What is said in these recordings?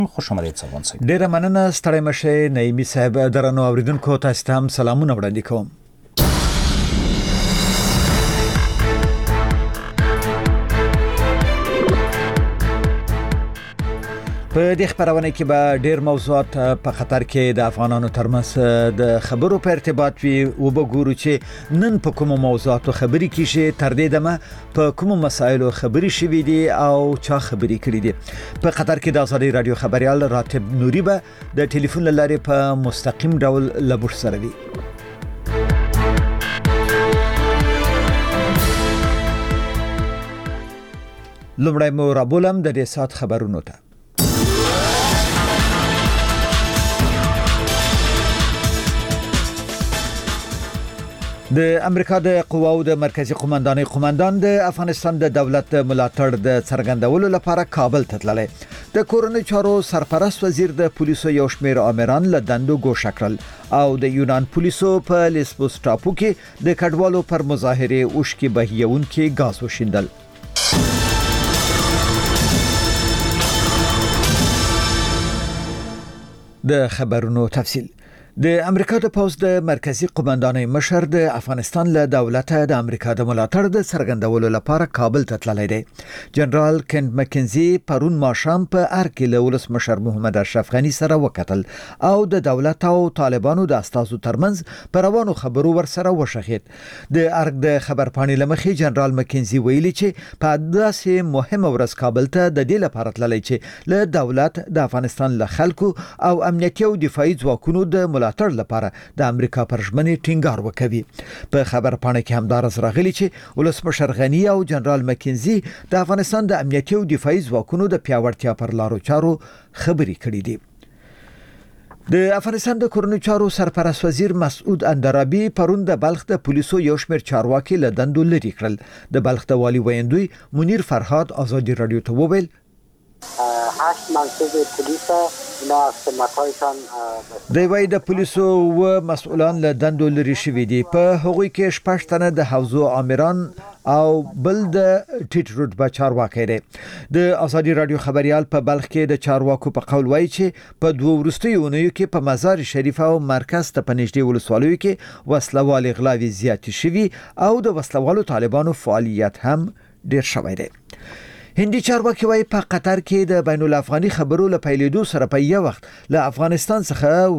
خوش آمدید سلمان صاحب. ډیره مننه ستړی مشه نعیمی صاحب. درنو اوریدونکو تاسو ته هم سلامونه وړاندې کوم. په دې خبرونه کې به ډېر موضوعات په خطر کې د افغانانو ترمنځ د خبرو په ارتباط وي او به ګورو چې نن په کومو موضوعاتو خبرې کیږي، تر دې دمه په کومو مسایلو خبرې شوې دي او چا خبرې کړې دي. په خطر کې د آزادۍ رادیو خبريال راتب نوري به د ټلیفون لارې په مستقیم ډول لبوش سره وي. لومړی مو رابولم د دې سات خبرونو ته. د امریکا د قواو د مرکزی قومندان د افغانستان د دولت ملاتړ د څرګندولو لپاره کابل ته تللی. د کورنۍ چارو سرپرست وزیر د پولیسو یو شمېر آمران له دندو ګوښه کړل او د یونان پولیسو په لیسبوس ټاپو کې د کډوالو پر مظاهره اوښکې بهیونکي غاز وشیندل. د خبرونو تفصیل. د امریکا د پوز د مرکزی قومندانۍ مشر د افغانستان له دولت د امریکا د ملاتړ د څرګندولو لپاره کابل ته تللی دی. جنرال کینټ مکنزي پرون ماښام په ارګ له ولسمشر محمد اشرف غني سره وکتل او د دولت او طالبانو د استازو ترمنځ په روانو خبرو ورسره وشخید. د ارګ د خبرپاڼې لمخې جنرال مکنزي ویلي چې په داسې مهمه ورځ کابل ته د دې لپاره تللی چې له دولت د افغانستان له خلکو او امنیتي او دفاعي ځواکونو د ملاتړ لپاره د امریکا پر ژمنې ټینګار وکوي. په خبرپاڼه کې همدارس راغلي چې ولسمشر غني او جنرال مکنزي د افغانستان د امنیتي او دفاعي ځواکونو د پیاوړتیا پر لارو چارو خبرې کړې دي. د افغانستان د کورنۍ چارو سرپرست وزیر مسعود اندرابي پرون د بلخ د پولیسو یو شمېر چارواکي له دندو لرې کړل. د بلخ د والي ویندوی منیر فرهاد آزادی رادیو ته وویل 8 منصب پلیس اینا از خدمت‌هایشان د وای د پولیسو و مسؤلان له دندو لري شوې دي. په هغوی کې 6 تنه د حوزو آمران او بل د ټیټ رتبه چارواکي دي. د آزادی رادیو خبريال په بلخ کې د چارواکو په قول وایي چې په دوه ورستیو اونیو کې په مزار شریف او مرکز ته پنځډي ولسوالیو کې وسلوال اغلاوي زیات شوي او د وسلوالو طالبانو فعالیت هم ډیر شوی دی. هندي چارواکي وايي په قطر کې د بین الافغاني خبرو له پیلېدو سره په یو وخت له افغانستان څخه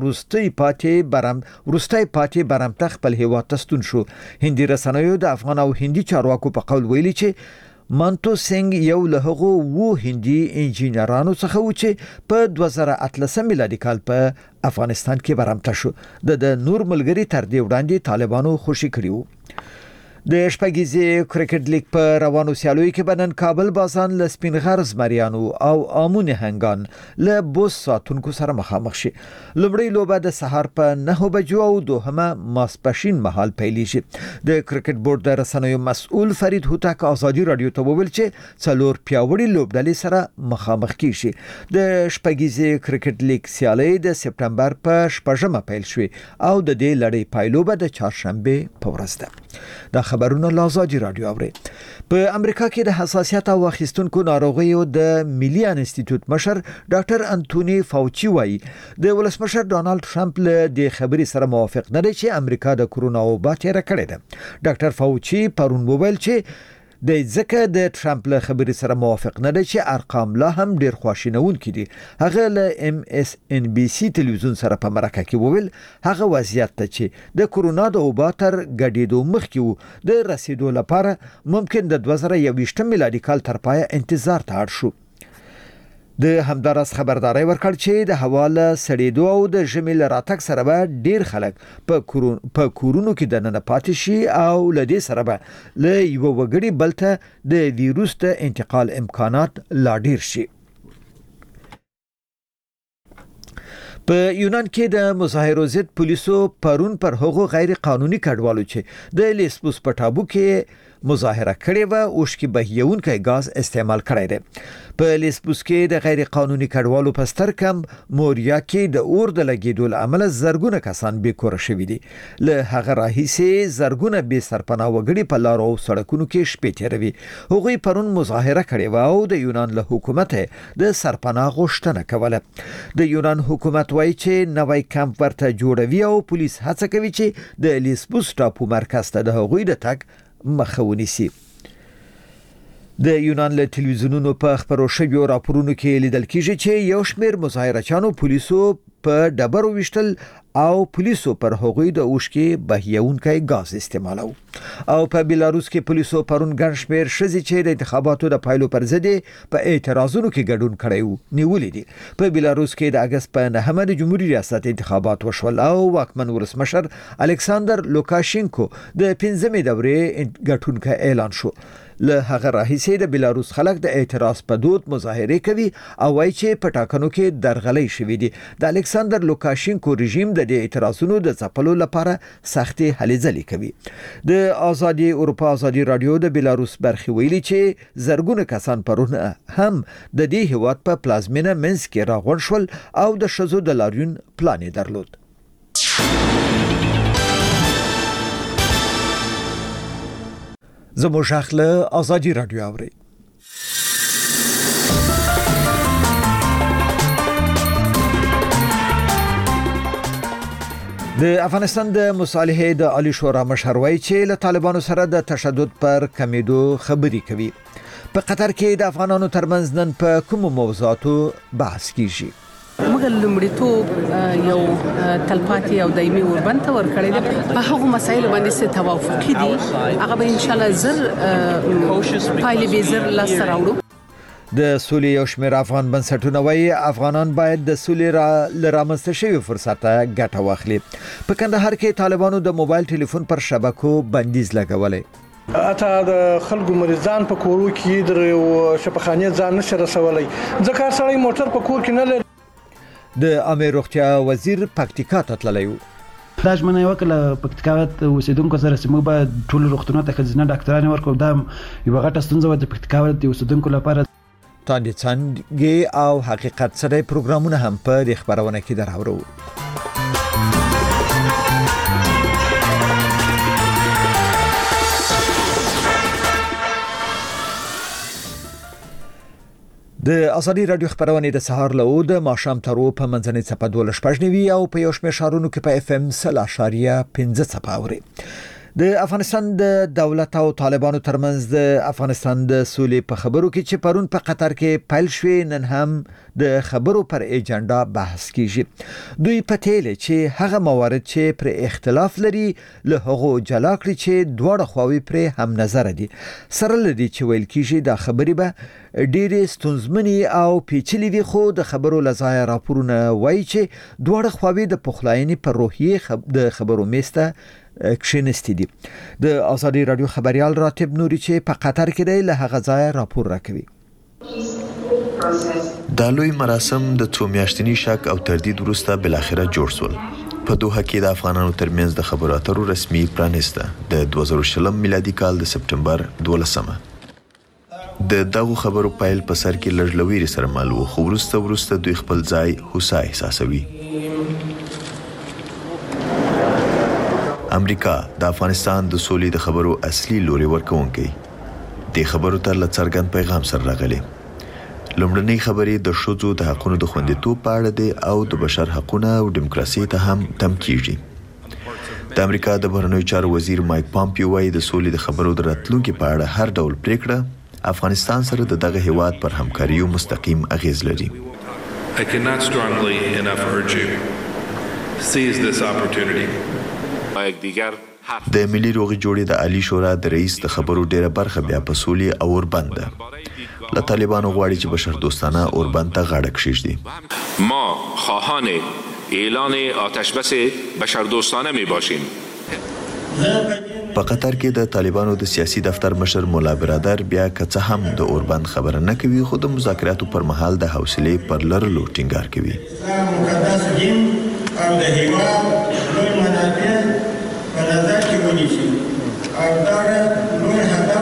وروستي پاتې برمته خپل هیواد ته ستون شو. هندي رسنیو د افغان او هندي چارواکو په قول ویلي چې مانتو سنگ یو له هغو وو هندي انجینرانو څخه و چې په 2013 میلادي کال په افغانستان کې برمته شو. د نور ملګری تر دې وړاندې طالبانو خوشي کړیو. د شپږیزې کرکټ لیګ په روانو سیالیو کې بنن کابل بازان له سپین غرز مریانو او امون هنګان له بوس ساتونکو سره مخامخ شي. لومړی لوبه د سهار په 9 بجو او دوهمه ماسپښین مهال پیلېږي. د کرکټ بورډ د رسنیو مسؤل فرید هوتک آزادی رادیو ته وویل چې څلور پیاوړي لوبډلې سره مخامخ کیږي. د شپږیزې کرکټ لیګ سیالي د سپتمبر په 8مه پیل شوه او د دې لړۍ پایلوبه د چهارشنبه په ورځ ده. د خبرونو لازادي رادیو اوري. په امریکا کې د حساسیت او اخیستونکو ناروغیو د ملي انسټیټیوټ مشر ډاکټر انټونی فاوچي وایي د ولسمشر ډونالد ټرمپ له دې خبرې سره موافق نه دی چې امریکا د کرونا وبا تیر کړې ده. ډاکټر فاوچي پرون وویل چې د ځکه د ټرمپ له خبرې سره موافق نه دی چې ارقام لا هم ډیر خواشینونکي دي. هغه له MSNBC تلویزیون سره په مرکه کې وویل هغه وضعیت ته چې د کرونا د وبا تر ګډېدو مخکې وو د رسیدو لپاره ممکن د 2021 میلادي کال تر پای انتظار ته اړ شو. د همدارس خبرداري ورکړ چې د حواله سړېدو او د ژمي لراتک سره به ډیر خلک په کورونو کې د نه پاتې شي او لدې سره به له یو وګړي بلته د ویروس د انتقال امکانات لا ډیر شي. په یونان کې د مظاهرو ضد پولیسو پرون پر هغو غیر قانوني کډوالو چې د لیسبوس په ټاپو کې مظاهره کړې و او شکی بهیونکي غاز استعمال کړی دی. په لیسبوس کې د غیر قانوني کډوالو په ستر کم موریا کې د اور د لګیدو عمل زرګونه کسان بیکور شوي دي. له هغه راهیسې زرګونه بې سرپناه وګړي په لارو او سړکونو کې شپې تیروي. هغوی پرون مظاهره کړې و او د یونان له حکومت د سرپناه غوښتنه کوله. د یونان حکومت وایي چې نوی کمپ ورته جوړوي او پولیس هڅه کوي چې د لیسبوس ټاپو مرکز ته د هغوی د تګ مخه ونیسي. د یونان له ټلویزیونونو په خبرو شویو راپورونو کې لیدل کیږي چې یو شمېر مظاهرچیانو پولیسو په ډبرو وشتل او پولیسو پر هغوی د اوشکي بهیونکي غاز استعمالو. او په بیلاروس کې پولیسو پرون ګڼ شمېر ښځې چې د انتخاباتو د پایلو پر ضد په اعتراضونو کې ګډون کړی وو نیولې دي. په بیلاروس کې د اگست په 9 د جمهوریت ریاست انتخابات وشول او واکمن ولسمشر الکساندر لوکاشینکو د 15مې دورې ګټونکی اعلان شو. له هغه راهیسې د بیلاروس خلک د اعتراض په دود مظاهره کوي او وايي چې په ټاکنو کې درغلۍ شوې دي. د الکساندر لوکاشینکو رژیم د دې اعتراضونو د ځپلو لپاره سختي هلې ځلې کوي. د آزادي اروپا آزادي رادیو د بیلاروس برخې ویلي چې زرګونه کسان پرون هم د دې هیواد په پلازمینه منسک کې راغونډ شول او د شذو د لاریون پلان درلود. زموږ خپل آزادي رادیو اوري. د افغانستان د مصالحې د عالی شورا مشر وایي چې له طالبانو سره د تشدد پر کمیدو خبري کوي. په قطر کې د افغانانو ترمنځ نن په کوم موضوعاتو بحث کیږي. موږ لومړیتوب یو تلپاتې او دایمي اوربند ته ورکړی دی. په هغو مسایلو باندې څه توافقي دي هغه به ان شاء الله زر پایلې به زر لاسته راوړو. د سولې یو شمېر افغان بنسټونه وایي افغانان باید د سولې رامنځته شوي فرصت ته ګټه واخلي. په کندهار کې طالبانو د موبایل ټلیفون پر شبکو بندیز لګولی. اته د خلکو مریضان په کورو کې د شفاخانه ځان نشه رسولای ځکه سړی موټر په کور کې نه لري. د عامه روغتیا وزیر پکتیکا ته تللی و. دا ژمنه وکړه پکتیکا ته اوسیدونکو سره چې موږ به ټول روغتونونو ته ښځینه ډاکټران ورکړو. دا یو غټه ستونزه و د پکتیکا د اوسیدونکو لپاره. تاندې څنګه او حقیقت سره پروګرامونه هم په دې خبرونه کې دراوړو. د آزادي رادیو خبرونه د سهار له د ماښام تر په منځنۍ صفه 12 او په یو شمېر شهرونو کې په FM 0.5 صفه اوري. د افغانستان د دولت او طالبانو ترمنځ د افغانستان د سولې په خبرو کې چې پرون په قطر کې پیل شوې نن هم د خبرو پر ایجنډا بحث کیږي. دوی پټیل چې هغه موارد چې پر اختلاف لري له هغو جلا کړي چې دواړه خواوې پر هم نظر دي. سره لدی چې ویل کیږي د خبرې به ډېرې ستونزمنې او پیچلې وي خو د خبرو لزای راپورونه وایي چې دواړه خواوې د پخلاینې پر روحیه د خبرو میسته کښینستی دي. د آزادي رادیو خبريال راتب نوري چې په قطر کې دی له هغه ځای راپور راکوي. دا لوی مراسم د څو میاشتني شک او تردید وروسته بل اخره جوړ شول. په دوحه کې د افغانانو ترمنځ د خبرو اترو رسمي پرانیسته د 2020 میلادي کال د سپټمبر 12. د دغه خبرو پایل په سر کې لړلوي سره مال وو خو وروسته دوی خپل ځای هوسا احساسوي. امریکا د افغانستان د سولې د خبرو اصلي لوري ورکوونکی د خبرو تر لڅرګن پیغام سره راغلي. لومړنۍ خبرې د شذو د حقوقو د خوندیتوب په اړه دي او د بشر حقوقو او دیموکراسي ته هم تم کیږي. د امریکا د بهرنیو چارو وزیر مایک پامپیو وايي د سولې د خبرو د راتلونکو په اړه هر ډول پریکړه افغانستان سره د دغه هیواد پر همکاریو مستقیم اغیز لري. I cannot strongly enough urge you seize this opportunity. د ملي روغې جوړې د عالی شورا د رئیس د خبرو ډیره برخه بیا په سولې او اوربند ده. له طالبانو غواړي چې بشر دوستانه اوربند ته غاړه کښیږدي. ما خواهان اعلان آتش بس بشر دوستانه می باشیم. په قطر کې د طالبانو د سیاسي دفتر مشر مولا برادر بیا که هم د اوربند خبره نه کوي خو د مذاکراتو پر مهال د حوصلې پر لرلو ټینګار کوي. مقدس دین او د هیواد لوی منافع په نظر کې ونیسي او دا لوی هدف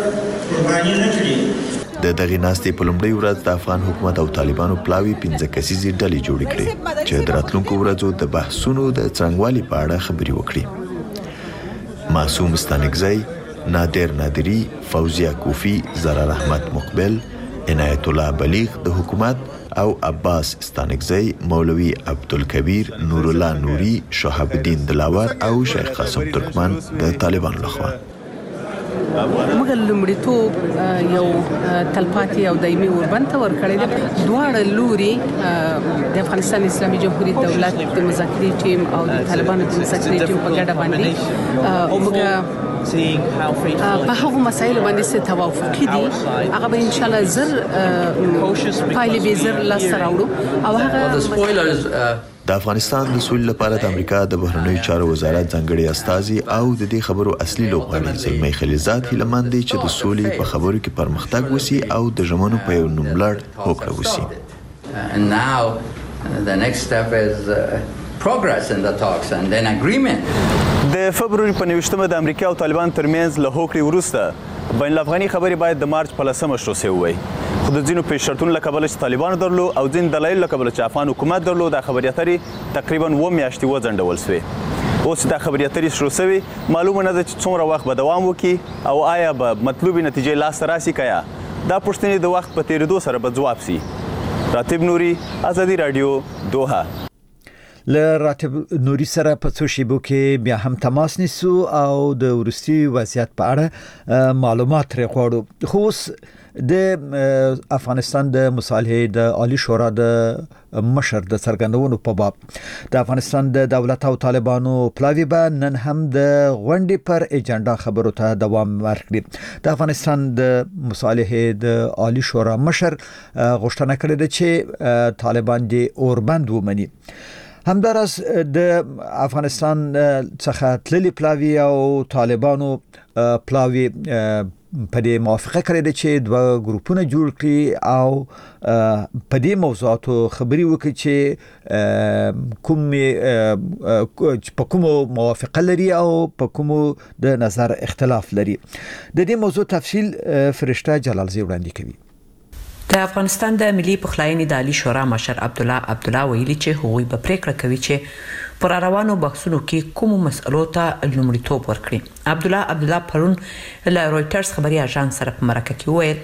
قرباني نه کړي. د دغې ناستې په لومړۍ ورځ د افغان حکومت او طالبانو پلاوي 15 کسیزې ډلې جوړې کړې چې د راتلونکو ورځو د بحثونو د څرنګوالي په اړه خبرې وکړي. معصوم ستانکزی، نادر نادری، فوزیه کوفی، زرار احمد مقبل، عنایت الله بلیغ د حکومت او عباس ستانکزی، مولوی عبدالکبیر، نور الله نوری، شهاب الدین دلاور او شیخ قاسم ترکمن د طالبانو لخوا. موږ لومړیتوب یو تلپاتې او دایمي اوربند ته ورکړی دی. دواړه لوري د افغانستان اسلامي جمهوریت دولت د مذاکرې ټیم او د طالبانو د مذاکرې ټیم په ګډه باندې موږ په هغو مسایلو باندې څه توافقي دي هغه به ان شاء الله زر پایلې به زر لاسته راوړو او هغه د افغانستان د سولې لپاره د امریکا د بهرنیو چارو وزارت ځانګړي استازي او د دې خبرو اصلي لوبغاړي زلمی خلیزات هیلمن دي چې د سولې په خبرو کې پرمختګ وسی او د ژمنو په یو نوملړ هوکړه وسی. And now the next step is progress in the talks and then agreement. د فبرवरी په 19مه د امریکا او طالبان ترمنځ له هوکړې وروسته بین الافغاني خبرې باید د مارچ په 10مه شروع شي وي. خو د ځینو پیش شرطونو له کبله چې طالبانو درلو او ځین دلایل له کبله چې افغان حکومت درلو د خبرې اترې تقریبا 2 میاشتې وځنډول شوې. اوس د خبرې اترې شروع شوې معلومه نه ده چې څومره وخت به دوام وکړي او آیا به مطلوبې نتیجې لاسته راسي که یا دا پوښتنې د وخت په تېرېدو سره به ځواب شي. راتب نوري، ازادي راډیو، دوحه. له راتب نوري سره په څو شیبو کې بیا هم تماس نیسو او د وروستي وضعیت په اړه معلومات ترې غواړو. خو اوس د افغانستان د مصالحې د عالی شورا د مشر د څرګندونو په باب د افغانستان د دولت او طالبانو پلاوی به نن هم د غونډې پر ایجنډا خبرو ته دوام ورکړي. د افغانستان د مصالحې د عالی شورا مشر غوښتنه کړې ده چې طالبان د اوربند ومني. همدارس د افغانستان څخه تللي پلاوی او طالبانو پلاوی په دې موافقه کړې ده چې دوه ګروپونه جوړ کړي او په دې موضوعاتو خبري وکړي چې په کومو موافقه لري او په کومو د نظر اختلاف لري. د دې موضوع تفصیل فرشته جلالزی وړاندې کوي. د افغانستان د ملي پخلاینې د عالی شورا مشر عبدالله ویلي چې هغوی به پریکړه کوي چې پر روانو بحثونو کې کوم مسئلو ته لومړیتوب ورکړي. عبدالله پرون له رويټرز خبري اژانس سره په مرکه کې وویل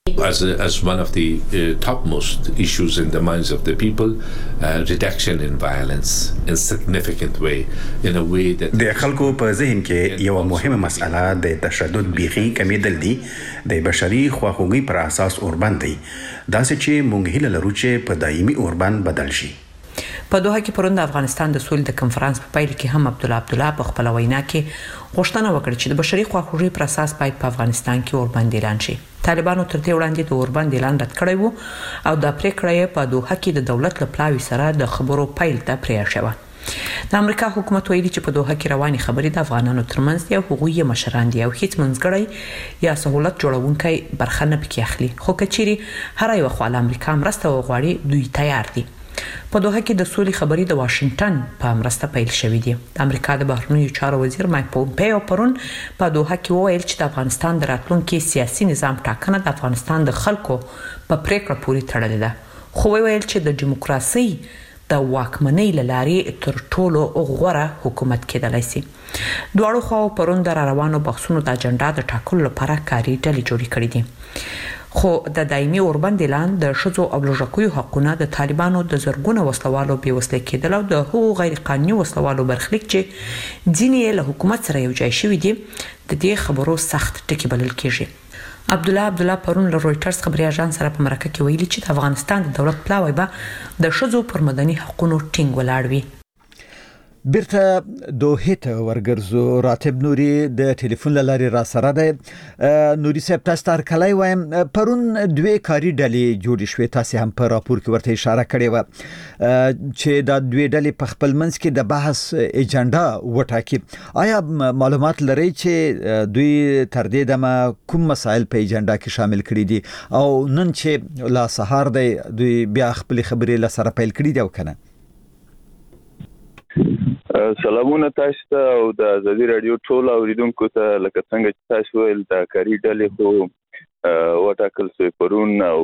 as one of the topmost issues in the minds of the people, reduction in violence in significant way, in a way that د خلکو په ذهن کې یو مهمه مسأله د تشدد بيخي کمیدل دي د بشري خواخوږي پر اساس اوربند دي داسې چې مونږ هیله لرو چې په دایمي اوربند بدل شي. په دوحه کې پرون د افغانستان د سولې د کنفرانس په پیل کې هم عبدالله په خپل وینا کې غوښتنه وکړه چې د بشري خواخوږي پر اساس باید په افغانستان کې اوربند اعلان شي. طالبانو تر دې وړاندې د اوربند اعلان رد کړی وو او د پریکړې په دوحه کې د دولت له پلاوي سره د خبرو پیل ته پریښه و. د امریکا حکومت ویلي چې په دوحه کې رواني خبرې د افغانانو ترمنځ یو حقوقي مشران دي او هیڅ منځګړی یا سہولت جوړونکي برخه نه پکې اخلي. خو کچيري هر یو خوا امریکا مرسته وغواړي دوی تیار دي. په دوحه کې د سولې خبرې د واشنگټن په مرسته پیل شوې دي. د امریکا د بهرنیو چارو وزیر مایک پومپیو پرون په دوحه کې وویل چې د افغانستان د راتلونکي سیاسي نظام ټاکنه د افغانستان د خلکو په پریکړه پورې تړلې ده. خو ویل چې د دیموکراسي د واکمنۍ لارې تر ټولو غوره حکومت کېدلای شي. دواړو خواو پرون د روانو بحثونو د اجنډا د ټاکلو لپاره کاري ډلې جوړې کړې دي. خو د دایمي اوربند اعلان د شذو او لږکیو حقونه د طالبانو د زرګونو وسلوالو بې وسلې کېدل او د حقوق غیر قانوني وسلوالو برخلیک چې ځینې له حکومت سره یو ځای شوي دي د دې خبرو سخت ټکي بلل کېږي. عبدالله پرون له رويټرز خبري اژانس سره په مرکه کې ویلي چې د افغانستان د دولت پلاوی به د شذو پر مدني حقوقو ټینګ ولاړ وي. بیرته دوحه ته ورګرځو. راتب نوري د ټلیفون لاري را سره ده. نوري صاحب تاسو تر کله وایم پرون دوه کاری ډلې جوړې شوې، تاسو هم په راپور کې ورته اشاره کړې و چې دا دوه ډلې په خپل منځ کې د بحث ایجنډا وټاکي. آیا معلومات لري چې دوی تر دې دمه کوم مسایل په ایجنډا کې شامل کړي دي او نن چې لا سهار دی دوی بیا خپل خبرې لسره پیل کړي دي او کنه؟ سلامونه تاسو ته او د ازادي رادیو ټول اوریدونکو ته لکه څنګه چې تاسو ویل د کاری ډلې خو وټاکل شوی پرون او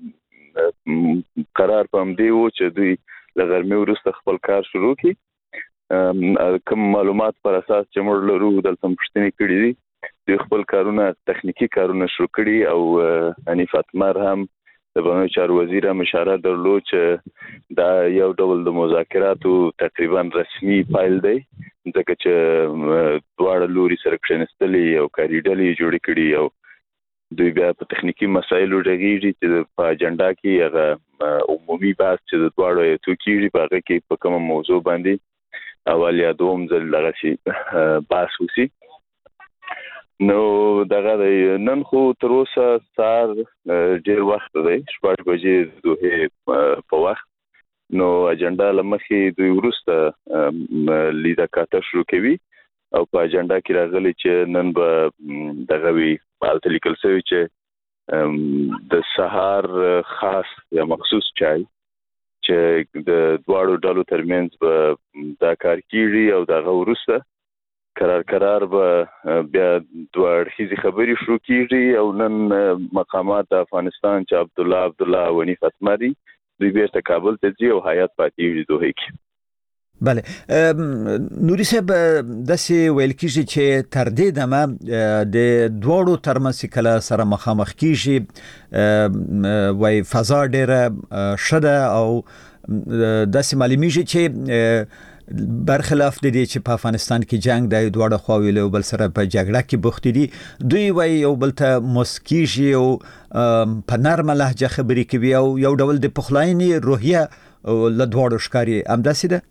قرار پم دی و چې دوی لغرمه وروسته خپل کار شروع کړي کوم معلومات پر اساس چې موږ لرو دلته پښتني کړي دي د خپل کارونه تخنیکی کارونه شروع کړي او حنیف اتمر هم د بانوي چارو وزیر هم اشاره درلود چې دا یو ډول د مذاکراتو تقریبا رسمي فایل دی ځکه چې دواړه لوري سره کښینستلي او کاری ډلې جوړ کړي او دوی بیا په تخنیکی مسایلو ډغیږي چې په اجنډا کې هغه عمومي بحث چې د دواړو یو کېږي په هغه کې په کومه موضوع باندې اول یا دوم ځل دغه شي بحث وشي. نو دغه نن خو تر اوسه سار ډیر وخت دی 8 بجې دوه په وخت نو اجنډا لمخې دوی ورسته لیدا کاته شروع کوي او په اجنډا کې راغلي چې نن به دغه وی بالته لیکل شوی چې د سهار خاص یا مخصوص چای چې د دواړو ډلو ترمنځ به دا کار کیږي او دغه ورسته قرار به بیا دوه اړخیزې خبرې شروع کیږي او نن مقامات د افغانستان چې عبد الله او حنیف اتمر دوی بیرته کابل ته ځي او هیات پاتې دوه کې. بله نوري صاحب داسې ویل کېږي چې تر دې دمه د دواړو ترمنځ کله سره مخامخ کېږي وای فضا ډېره ښه ده او داسې معلومیږي چې برخلاف د دې چې په افغانستان کې جنگ د دواړو خواوې له بل سره په جګړه کې بوخت دي دوی وای یو بل ته مسکیږي او په نرمه لهجه خبرې کوي او یو ډول د پخلاینې روحیه له دواړو ښکاري همداسې ده.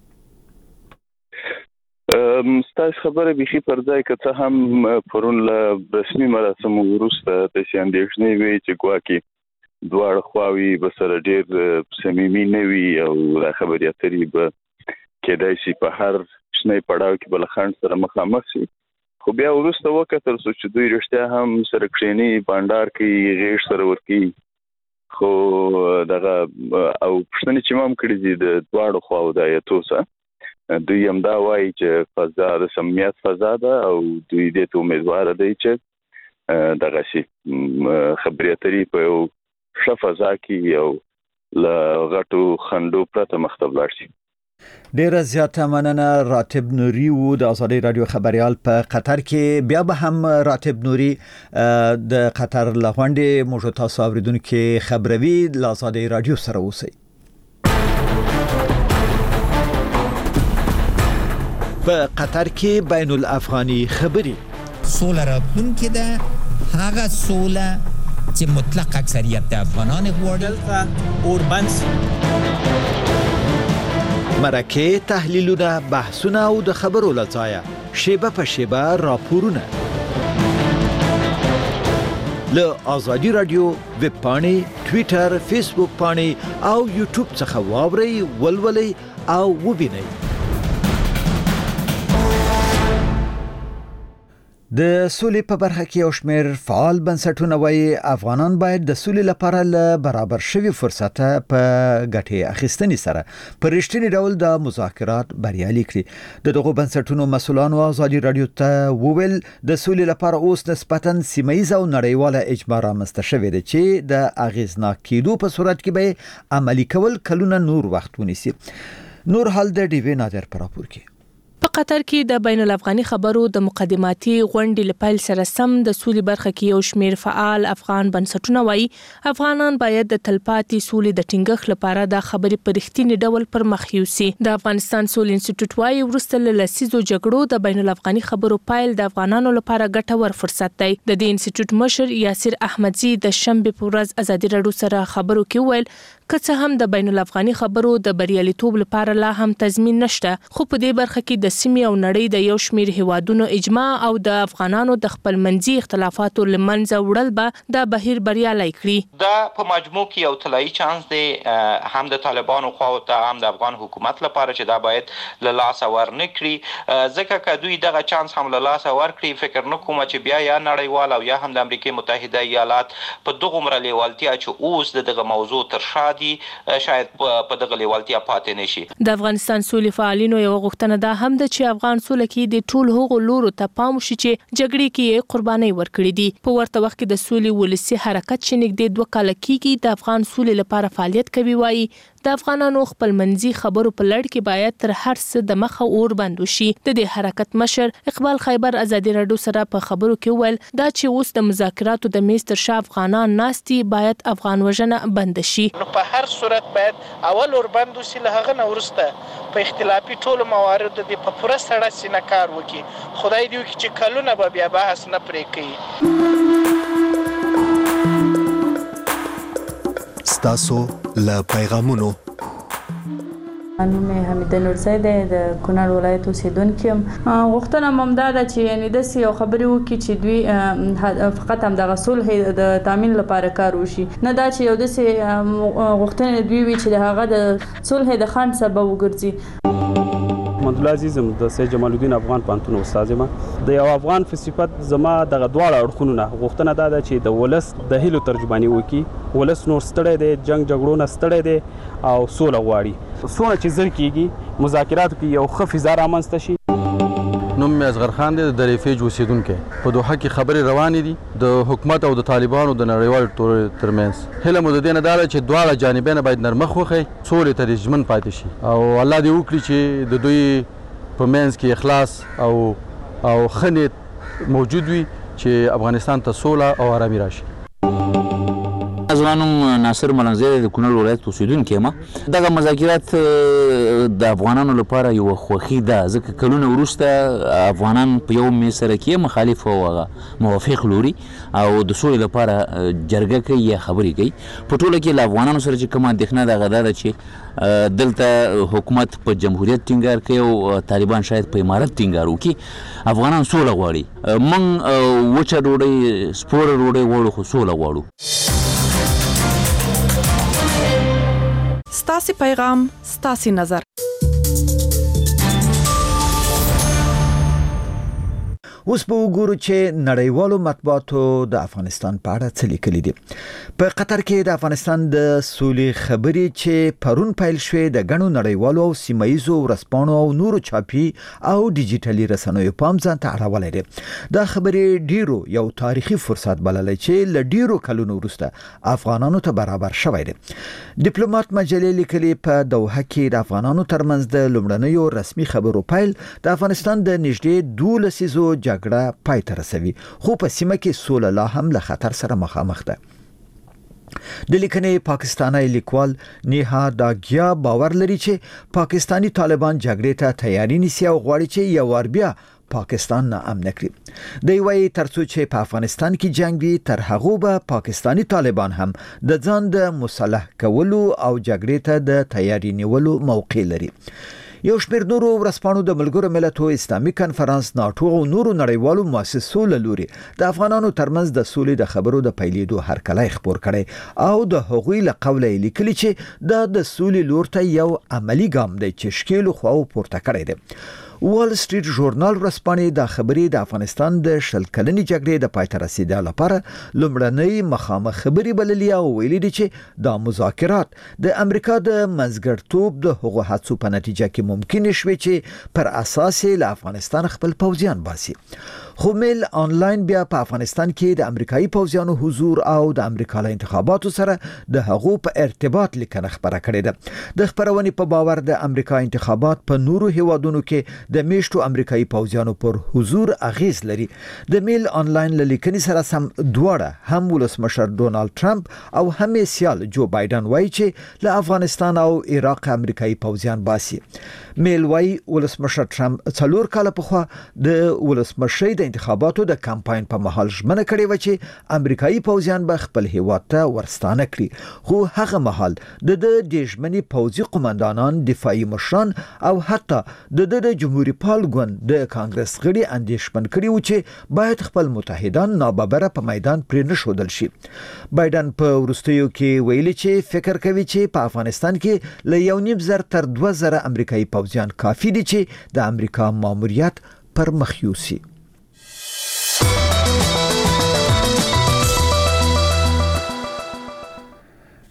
ستاسو خبره بيخي پر ځای که څه هم پرون له رسمي مراسمو وروسته د اندېښنې وی چې ګواکې دواړه خواوې به سره ډېر صمیمي نه وي او دا خبرې اترې به کېدای شي په هر شنه پړاو کې بل خان سره مخامخ شي خو بیا وروسته وکتل چې دوی رښتیا هم سره کښینی بانډار کې غیږ سره ورکی خو دغه او پښتني چې مام کړی دي د دواړو خواو د ایتوسه دوی هم دا وایي چې فضا د سمیت فضا ده او دوی دې ته امیدوار دي چې دغه شي خبرې اترې په یو ښه فضا کې یو له غټو خندو پرته مخته ولاړ شي. ډیره زیاته مننه راتب نوري وو د ازادي رادیو خبريال په قطر کې بیا به هم راتب نوري د قطر لغونډې موږ تاسو اوریدونکو خبروي د ازادي رادیو سره اوسئ. په قطر کې بین الافغاني خبري سوله راتلونکې ده هغه سوله چې مطلق اکثریت د افغانان غواړي اوربنس مرکه تحلیلونه بحثونه او د خبرو لځایه شیبه په شیبه راپورونه له ازادي رادیو ویب پاڼې ټوئیټر فیسبوک پاڼې او یوټیوب څخه واورئ ولولئ او وبینئ. د سولې په برخه کې یو شمېر فعال بنسټونه وايي افغانان باید د سولې لپاره له برابر شوي فرصت په ګټې اخیستنې سره په رښتینی ډول د مذاکرات بریالي کړي. دغه بنسټونو مسؤلانو ازادي رادیو ته وویل د سولې لپاره اوس نسبتاً سیمه‌ایزه او نړیواله اجماع رامنځته شوې ده چې د اغیزناک کېدو په صورت کې به عملي کول کلونه نور وخت ونیسي. نور حال د ډیوی نادر پر راپور کې په قطر کې د بین الافغاني خبرو د مقدماتي غونډې لپاره سره سم د سولې برخه کې یو شمېر فعال افغان بنسټونه وایي افغانان باید د تلپاتې سولې د ټینګښت لپاره د خبرې په رښتینی ډول پر مخ یوسي. د افغانستان سولې انسټیټیوټ وايي وروسته له لسیزو جګړو د بین الافغاني خبرو پایل د افغانانو لپاره ګټور فرصت دی. د دې انسټیټیوټ مشر یاسر احمدزي د شنبه په ورځ ازادي رادیو سره خبرو کې ویل که څه هم د بین الافغاني خبرو د بریالیتوب لپاره لا هم تضمین نشته خو په دې برخه کې د سیمې او نړۍ د یو شمېر هیوادونو اجماع او د افغانانو د خپل منځي اختلافاتو لمنځه وړل به د بهیر بریالي کړي. دا په مجموع کې یو طلایي چانس دی هم د طالبانو خواو ته هم د افغان حکومت لپاره چې دا باید له لاسه ورنه کړي ځکه که دوی دغه چانس هم له لاسه ورکړي فکر نه کوم چې بیا یا نړیوال او یا هم د امریکا متحده ایالات په دغه لیوالتیا چې اوس دغه موضوع تر شا دي شاید په دغه لیوالتیا پاتې نشي. د افغانستان سولې فعالینو یو غوښتنه ده هم د چې افغان سولې کې د ټول هغو لورو ته پام وشي چې جګړې کې قرباني ورکړي دي. په ورته وخت کې د سولې ولسی حرکت چې نږدې 2 کال کېږي د افغان سولې لپاره فعالیت کوي وایي د افغانانو خپلمنځي خبرو په لړ کې باید تر هر څه د مخه اور بند وشي. د دې حرکت مشر اقبال خیبر ازادي راډیو سره په خبرو کې ویل دا چې اوس د مذاکراتو د میز تر شا افغانان ناستي باید افغان وژنه بند شي. په هر صورت باید اول اور بند وشي، له هغه نه وروسته په اختلافي ټولو مواردو د په پوره سړه سینه کار وکړي. خدای دې وکړي چې کلونه به بیا بحث نه پرې کوي. ستاسو له پیغامونو نوم حمیده نورزی دی، د کونړ ولایت اوسیدونکی یم. غوښتنه مې همدا ده چې یعنې داسې یو خبرې وکړي چې دوی فقط همدغه صلح د تامین لپاره کار وشي، نه دا چې یو داسې غوښتنې دوی وي چې د هغه د صلح د خنډ سبب وګرځي. محمد الله عزیزم د سید جمال الدین افغان پوهنتون استاد یم. د یو افغان په صفت زما دغه دواړه اړخونو نه غوښتنه دا ده چې د ولس د هیلو ترجماني وکړي. ولس نور ستړی دی، جنگ جګړو نه ستړی دی او سوله غواړي. څونه چې زر کېږي مذاکراتو کې یو ښه فضا رامنځته شي. نوم مې اصغر خان دی، د ریفیج اوسیدونکی. په دوحه کې خبرې روانې دي د حکومت او د طالبانو د نړیوال ټولنې ترمنځ. هیله مو د دې نه دا ده چې دواړه جانبین باید نرمخ وښیي، سولې ته ژمن پاتې شي او الله دې وکړي چې د دوی په منځ کې اخلاص او ښه نیت موجود وي چې افغانستان ته سوله او آرامي راشي. زما نوم ناصر ملنګزی د کونړ ولایت اوسیدونکی یم. دغه مذاکرات د افغانانو لپاره یوه خوښي ده، ځکه کلونه وروسته افغانان په یو میز سره کې مخالف او هغه موافق لوري او د سولې لپاره جرګه کوي یا خبرې کوي. په ټوله کې له افغانانو سره چې کومه اندېښنه ده هغه دا ده چې دلته حکومت په جمهوریت ټینګار کوي او طالبان شاید په امارت ټینګار وکړي. افغانان سوله غواړي، موږ وچه ډوډۍ سپوره ډوډۍ غواړو خو سوله غواړو. ستاسي پیغام ستاسي نظر. اوس به وګورو چې نړیوالو مطبوعاتو د افغانستان په اړه څه لیکلي دي. په قطر کې د افغانستان د سولې خبرې چې پرون پیل شوې د غنو نړیوالو او سیمایزو ورسپانو او نورو چاپی او ډیجیټلي رسنیو پام ځان ته اړولې دي. دا خبرې ډیرو یو تاریخي فرصت بللې چې ل ډیرو کلونو وروسته افغانانو ته برابر شوی دی. ډیپلوماټ مجلې لیکلي په دوحه کې د افغانانو ترمنځ د لومړنیو رسمي خبرو پیل د افغانستان د نږدې 12 لسیزو جګړه پای ته رسوي، خو په سیمه کې سوله لا هم له خطر سره مخامخ ده. د لیکنې پاکستاني لیکوال نیها داګیا باور لري چې پاکستانی طالبان جګړې ته تیاری نیسي او غواړي چې یو ور بیا پاکستان نه امن کړي. د وی ترڅو چې په افغانستان کې جنگ وي تر هغه به پاکستانی طالبان هم د ځان د مصالح کولو او جګړې ته د تیاری نیولو موقع لري. یو شمېر نورو ورسپانو د ملګرو ملتونو اسلامي کنفرانس، ناټو او نورو نړیوالو مؤسسو له لوري د افغانانو ترمنځ د سولې د خبرو د پیلېدو هرکلی خبر کړي او د هغوی له قوله لیکلي چې د سولې لور ته یو عملی ګام دی چې شکیلو خواو پورته کړی دی. وال سټریټ ژورنال ورسپانې د خبرې د افغانستان د شل کلنې جګړې د پای ته رسیدو لپاره لومړنۍ مخامخ خبرې بللې او ویلي دي چې دا مذاکرات د امریکا د منځګړتوب د هغو هڅو په نتیجه کې ممکن شوي چې پر اساس له افغانستان خپل پوځیان باسي. خو میل آنلاین بیا په افغانستان کې د امریکایي پوځیانو حضور او د امریکا له انتخاباتو سره د هغو په ارتباط لیکنه خبره کړې ده. د خبرونې په باور د امریکا انتخابات په نورو هیوادونو کې د میشتو امریکایي پوځیانو پر حضور اغیز لري. د میل آنلاین له لیکنې سره سم دواړه هم ولسمشر ډونالد ټرمپ او هم سیال جو بایدن وایي چې له افغانستان او عراق امریکایي پوځیان باسي. میل وایي ولسمشر ټرمپ 4 کال پخوا د ولسمشي د انتخاباتو د کمپاین په مهال ژمنه کړې و چې امریکایي پوځیان به خپل هیواد ته ورستانه کړي، خو هغه مهال د ژمنې پوځي قومندانان، دفاعي مشران او حتی د جمهوریت پال ګوند د کانګرس غړي اندېښمن کړي و چې باید خپل متحدان ناببره په میدان پرې نشودل شي. بایدن په وروستیو کې ویلي چې فکر کوي چې په افغانستان کې له 1.5 تر 2,000 امریکایي پوځیان کافي دي چې د امریکا ماموریت پر مخ یوسي.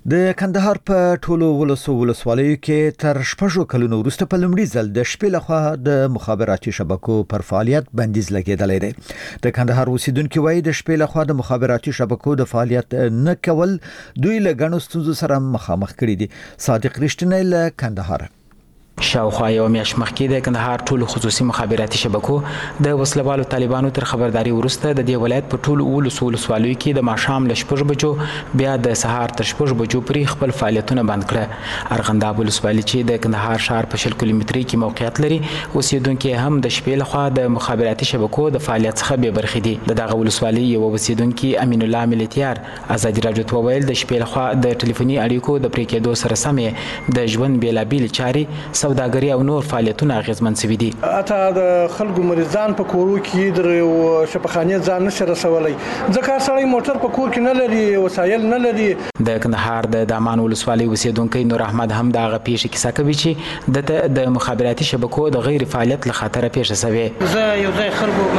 د کندهار په ټولو ولسوالیو کې تر 6 کلونو وروسته په لومړي ځل د شپې لخوا د مخابراتي شبکو پر فعالیت بندیز لګیدلی دی. د کندهار اوسیدونکو وایي د شپې لخوا د مخابراتي شبکو د فعالیت نه کول دوی له ګڼو ستونزو سره مخامخ کړي دي. صادق رښتینی له کندهار. شاوخوا یو میاشت مخکې د کندهار ټولو خصوصي مخابراتي شبکو د وسلوالو طالبانو تر خبرداري وروسته د دې ولایت په ټولو ولسوالیو کې د ماښام له 6 بجو بیا د سهار تر 6 بجو پورې خپل فعالیتونه بند کړه. ارغنداب ولسوالي چې د کندهار ښار په 10 کیلومتري کې موقعیت لري اوسیدونکو هم د شپې لخوا د مخابراتي شبکو د فعالیت څخه بې برخې دي. دغه ولسوالي یو اوسیدونکو امین الله ملتیار ازادي راډیو ته وویل د شپې لخوا د ټلیفوني اړیکو د پرې کېدو سره سمې د ژوند بیلابیل چارې سوداګري او نور فعالیتونه اغیزمن شوي دي. اته د خلکو مریضان په کورو کې د شفاخانې ځان نشي رسولای ځکه سړی موټر په کور کې نه لري وسایل نه لري. د کندهار د دامان ولسوالۍ اوسیدونکو نور احمد هم د هغه پیښې کیسه کوي چې د مخابراتي شبکو د غیر فعالیت له خطره پیښه شوې. زه یو ځای خلکو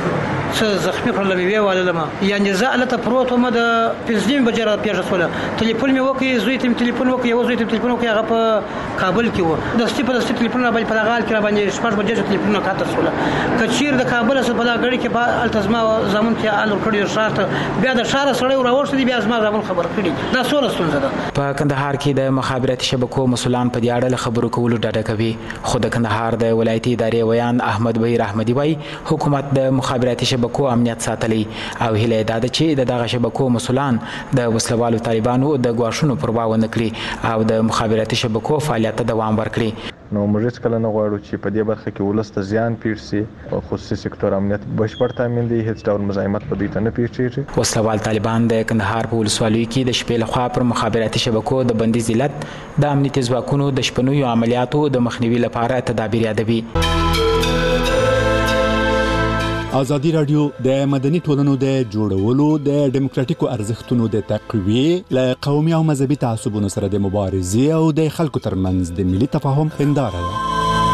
څه زخمی پر لوي والله یعنی زه الته پروت وم د 15 بجې را پیښه شوله. ټلیفون مې وکړ زوی ته ټلیفون وکړ یو زوی ته ټلیفون وکړ هغه په کابل کې و د سټیپ ټلیفون باندې په لغال کې باندې شپږ بجې ټلیفون کاته شوله. کچیر د کابل څخه په لغړی کې په التزما زمون کې آل کړی شارت بیا د شار سره راوښتي دي بیا زما زمون خبر کړي دا څوره ستونزه ده. په کندهار کې د مخابراتي شبکو مسولان په دې اړه خبرو کولو ډاډه کوي. خو د کندهار د ولایتي ادارې ویان احمد بهیر احمدي وایي حکومت د مخابراتي شبکو امنیت ساتلی او هیله ده چې دغه شبکو مسولان د وسلوالو طالبانو د غواښونو پروا ونه کړي او د مخابراتي شبکو فعالیت ته دوام ورکړي. نو موږ هیڅ کله نه غواړو چې په دې برخه کې ولس ته زیان پیښ شي. خصوصي سکتور امنیت بشپړ تامین دی هیڅ ډول مزاحمت په دوی ته نه پیښیږي. وسلوال طالبان د کندهار په ولسوالیو کې د شپې لخوا پر مخابراتي شبکو د بندیز علت د امنیتي ځواکونو د شپنیو عملیاتو د مخنیوي لپاره تدابیر یادوي. ازادي راډیو د مدني ټولنو د جوړولو د ډیموکراتیکو ارزښتونو د تقویې له قومي او مذهبي تعصبونو سره د مبارزې او د خلکو ترمنځ د ملي تفاهم هنداره ده.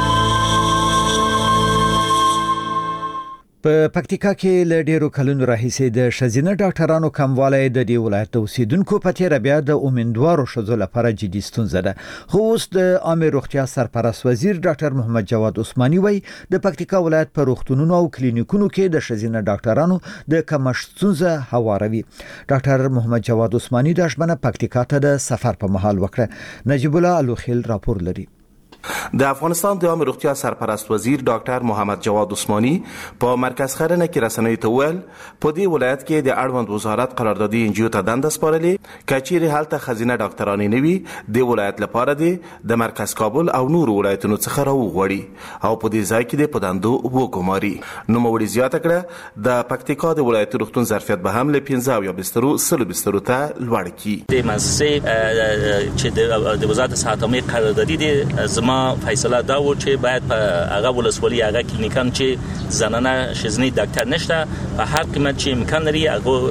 په پکتیکا کې له ډیرو کلونو راهیسې د ښځینه ډاکټرانو کموالی د دې ولایت اوسیدونکو په تیره بیا د امیندوارو ښځو لپاره جدي ستونزه ده. خو اوس د عامه روغتیا سرپرست وزیر ډاکټر محمد جواد عثماني وایي د پکتیکا ولایت په روغتونونو او کلینیکونو کې د ښځینه ډاکټرانو د کمښت ستونزه هواروي. ډاکټر محمد جواد عثماني د ژمنه پکتیکا ته د سفر په مهال وکړه. نجیب الله الوخیل راپور لري. د افغانستان د عامه روغتیا سرپرست وزیر ډاکټر محمد جواد عثماني په مرکز خبرونه کې رسنیو ته ویل په دې ولایت کې د اړوند وزارت قراردادي انجیو ته دنده سپارلې کچېرې حالت خزینه ډاکټرانی نوي د ولایت لپاره د مرکز کابل او نور ولایتونو څخه راوغوړي او په دې ځای کې د پداندو وګماري. نو موړي زیاته کړه د پکتیکا د ولایت روغتون ظرفیت به هم له 15 یا بسترو سلو بسترو ته لوړ کی. د مؤسسه چې د وزارت صحت عامه قراردادي د ما فیصله دا و چې باید په هغه ولسوالۍ هغه کلینیکان چې زنانه ښځینه ډاکټر نشته په هر قیمت چې امکان لري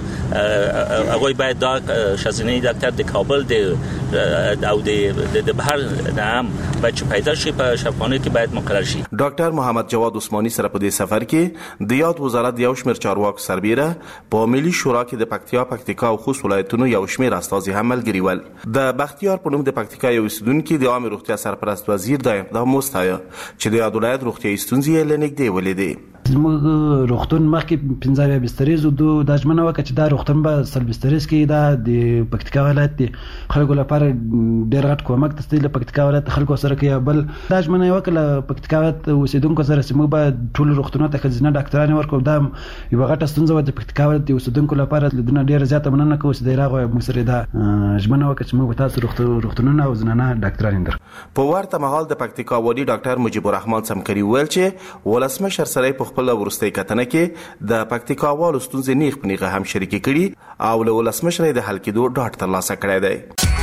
هغه باید دا ښځینه ډاکټر د کابل او د بهر نام باید پیدا شي په شفاخانه کې باید مقرر شي. ډاکټر محمد جواد عثماني سره په دې سفر کې د یاد وزارت یو شمېر چارواکو سربیره په ملي شورا کې د پکتیکا او خوست ولایتونو یو شمېر استازي هم ملګري ول. د بختیار په نوم د پکتیکا یو اوسیدونکو د عامه روغتیا سرپرست وزیر دا مستایا چې د ولایت روغتیايي ستونزې لنګدې ولیدې. زموږ روغتون مخکې 15 بسترې زو دو د ژمنه وکړه چې دا روغتون به سل بسترې کې دا د پکتیکا ولایت د خلکو لپاره ډېر غټ کومک تستې له پکتیکا ولایت خلکو سره کې بل دا ژمنه وکړه پکتیکا ولایت اوسیدونکو سره چې موږ به ټول روغتونونو ته خزینه ډاکټران ورکو. دا یو غټه ستونزه و د پکتیکا ولایت د اوسیدونکو لپاره د ډېر زیاته مننه کوم چې دا راغی موږ سره دا ژمنه وکړه چې موږ به تاسو روغتونونو او زنانه ډاکټران در په ورته مهال د پکتیکا والی ډاکټر مجيب الرحمن سمکري ویل چې ولسمشر سره په خپل ورستۍ کتنه کې د پکتیکا والو ستونزې نیغ په نیغه هم شریک کړي او له ولسمشر د حل کېدو ډاډ ترلاسه کړی دی.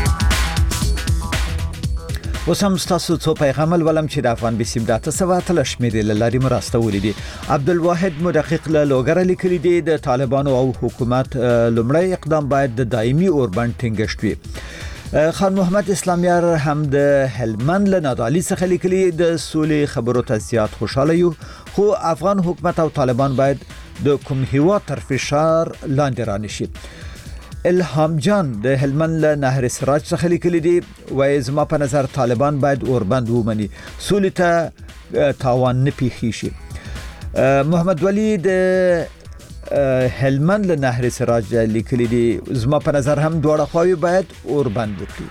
وسم تاسو څو پیغام ولم چې د افغان بسیم داته سوات له شمیرې لاري مرسته ولیدي. عبدالواحد مدقق له لوګر لیکلي دی د طالبانو او حکومت لومړی اقدام باید د دایمي اوربند ټینګښت وي. خان محمد اسلامیار هم د هلمند له نادعلي څخه لیکلي د سولې خبرو ته زیات خوشاله یو خو افغان حکومت او طالبان باید د کوم هیواد تر فشار لاندې رانشي. الهام جان د هلمند له نهر سراج څخه لیکلي دي وایي زما په نظر طالبان باید اوربند ومني سولې ته تاوان نه پیښی شي. محمد ولی د هلمند له نهر سراج لیکلي دي زما په نظر هم دواړه خواوې باید اوربند وکړي.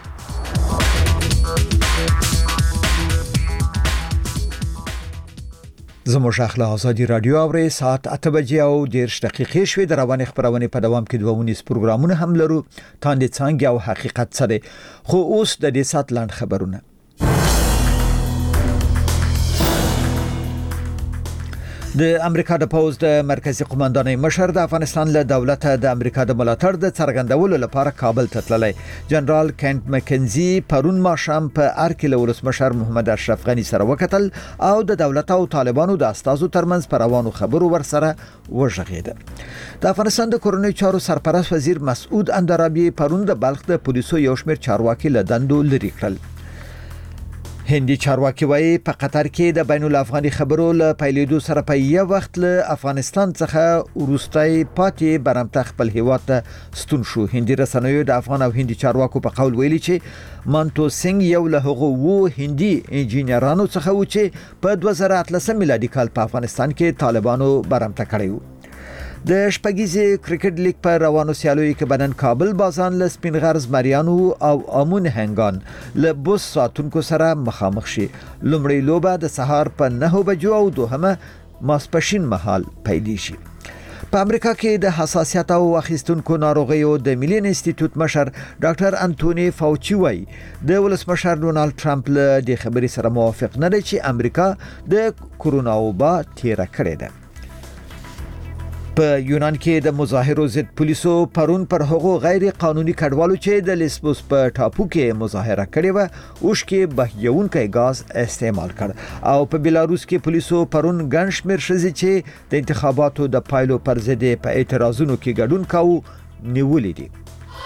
زموږ اخلا ازادي رادیو اوري ساعت 8 بجې او 10 دقیقې شوې د روانې خبرونه په دوام کې دوه پروګرامونه هم لرو تاندې څنګه او حقیقت سره خو اوس د دې سات لاند خبرونه. د امریکا د پوز د مرکزی قوماندانۍ مشر د افغانستان له دولت د امریکا د ملاتړ د څرګندولو لپاره کابل ته تللی. جنرال کینټ مکنزي پرون ماښام په ارکل ولسمشر محمد اشرف غنی سره وکتل او د دولت او طالبانو د استازو ترمنځ پر روانو خبرو ورسره وژغېده. د افغانستان د کورنۍ چارو سرپرست وزیر مسعود اندرابي پرون د بلخ د پولیسو یو شمېر چارواکي له دندو لرې کړل. هندي چارواکي وایي په قطر کې د بین الافغاني خبرو له پیلېدو سره په یو وخت له افغانستان څخه وروستۍ پاتې برمته خپل هیواد ته ستون شو. هندي رسنیو د افغان او هندي چارواکو په قول ویلي چې مانتو سنگ یو له هغو هندي انجینرانو څخه و چې په 2018 میلادي کال په افغانستان کې طالبانو برمته کړی و. د شپږیزې کرکټ لیګ په روانو سیالیو کې بدن کابل بازان له سپین غرز مریانو او امون هنګان له بوس ساتونکو سره مخامخ شي. لومړی لوبه د سهار په 9 بجو او دوهمه ماسپښین مهال پیلې شي. په امریکا کې د حساسیت او اخیستونکو ناروغیو د ملي انسټیټیوټ مشر ډاکټر انټونی فاوچي وایي د ولسمشر ډونالد ټرمپ له دې خبرې سره موافق نه دی چې امریکا د کورونا وبا تیر کړې ده. په یونان کې د مظاهرو ضد پولیسو پرون پر هغو غیر قانوني کډوالو چې د لیسبوس په ټاپو کې مظاهره کړې و اوښکې بهیونکی غاز استعمال کړ او په بیلاروس کې پولیسو پرون ګڼ شمېر ښځې چې د انتخاباتو د پایلو پر ضد په اعتراضونو کې ګډون کاوه نیولې دي.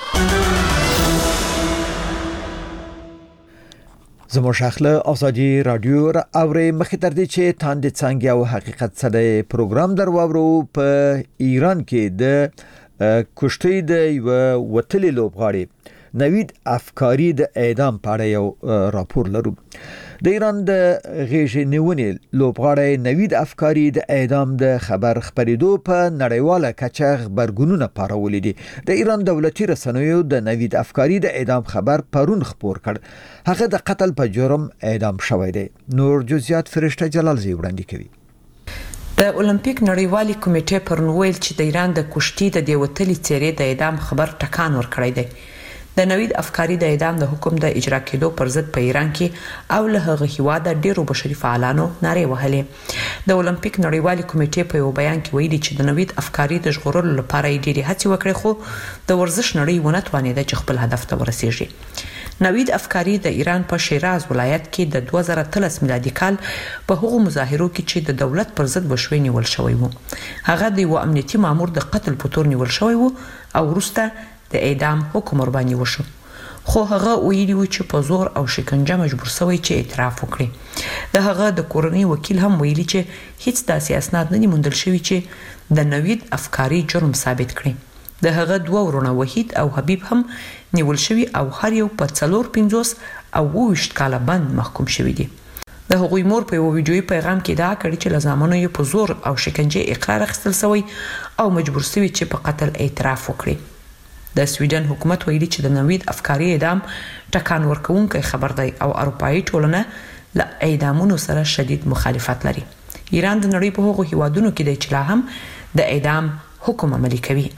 زموږ شاخله ازادي رادیو را اوري مخې تر دې چې تاندې څنګه او حقیقت سره پروګرام درواورو. په ایران کې د کشتۍ د یو وتلې لوبغاړي نوید افکاری د اعدام په اړه یو راپور لرو. د ایران د غیږ نیونې لوبغاړی نوید افکاری د اعدام د خبر خبرېدو په نړیواله کچه خبرګونونه پارولې دي. د ایران دولتي رسنیو د نوید افکاری د اعدام خبر پرون خبر کړ. هغه د قتل په جرم اعدام شوی دی. نور جزئیات فرشته جلال زی وړاندې کوي. د اولمپیک نړیوالي کمیټې پرون ویل چې د ایران د کشتۍ د دیوتلي څېرې د اعدام خبر ټکان ورکړی دی. د نوید افکاری د اعدام د حکم د اجرا کېدو پر ضد په ایران کې او له هغه هیواده ډیرو بشري فعالانو نارې وهلې. د اولمپیک نړیوالي کمیټې په یو بیان کې ویلي چې د نوید افکاری د ژغورلو لپاره یې ډېرې هڅې وکړې خو د ورزش نړۍ ونه توانېده چې خپل هدف ته ورسیږي. نوید افکاری د ایران په شیراز ولایت کې د 2013 میلادي کال په هغو مظاهرو کې چې د دولت پر ضد بشوي نیول شوی وو. هغه د یو امنیتي مامور د قتل په تور نیول شوی وو او وروسته د اعدام حکم ور باندې وشو. خو هغه ویلي و چې په زور او شکنجه مجبور شوی چې اعتراف وکړي. د هغه د کورنۍ وکیل هم ویلي چې هیڅ داسې اسناد نه دي موندل شوي چې د نوید افکاری جرم ثابت کړي. د هغه دوه ورونه وحید او حبیب هم نیول شوي او هر یو په 450 او 20 کاله بند محکوم شوي دي. د هغوی مور په یو ویډیوي پیغام کې ادعا کړې چې له زامنو یې په زور او شکنجه اقرار اخیستل شوی او مجبور شوی چې په قتل اعتراف وکړي. د سویډن حکومت ویلي چې د نوید افکاری اعدام ټکان ورکوونکی خبر دی او اروپایي ټولنه له اعدامونو سره شدید مخالفت لري. ایران د نړۍ په هغو هیوادونو کې دی چې لا هم د اعدام حکم عملي کوي.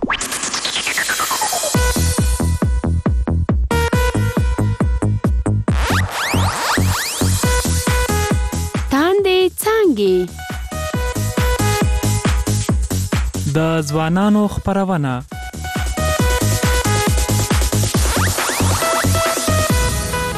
تاندې څنګه د ځوانانو خبرونه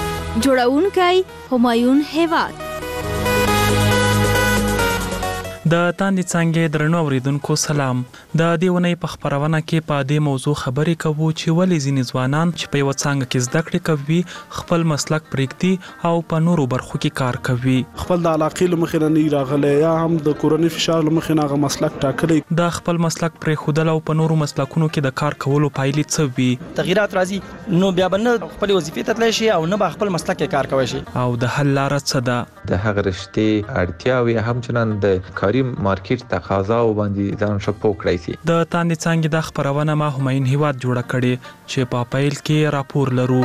جوړونکی همایون هیواد د تاندې څنګه درنو اوریدونکو سلام. د دې ونې په خبرونه کې په دې موضوع خبرې کوو چې ولې ځینې ځوانان چې په یو څنګه کې زده کړې کوي خپل مسلک پرېږدي او په نورو برخو کې کار کوي. خپل د علاقې لمخې نه راغلی یا هم د کورنۍ فشار لمخې نه هغه مسلک ټاکلی. د خپل مسلک پرېښودل او په نورو مسلکونو کې د کار کولو پایلې څه وي؟ تغیرات راځي نو بیا به نه خپل وظیفې ته تللی شي او نه به خپل مسلک کې کار کوي شي. او د حل لاره څه ده؟ د هغه رشتې اړتیاوې همچنان د کاري مارکیټ تقاضا باندې ځان ښه پوه کړی شي. د تاندې څنګه د خبرونه ما همایون هیواد جوړه کړې چې په پیل کې راپور لرو.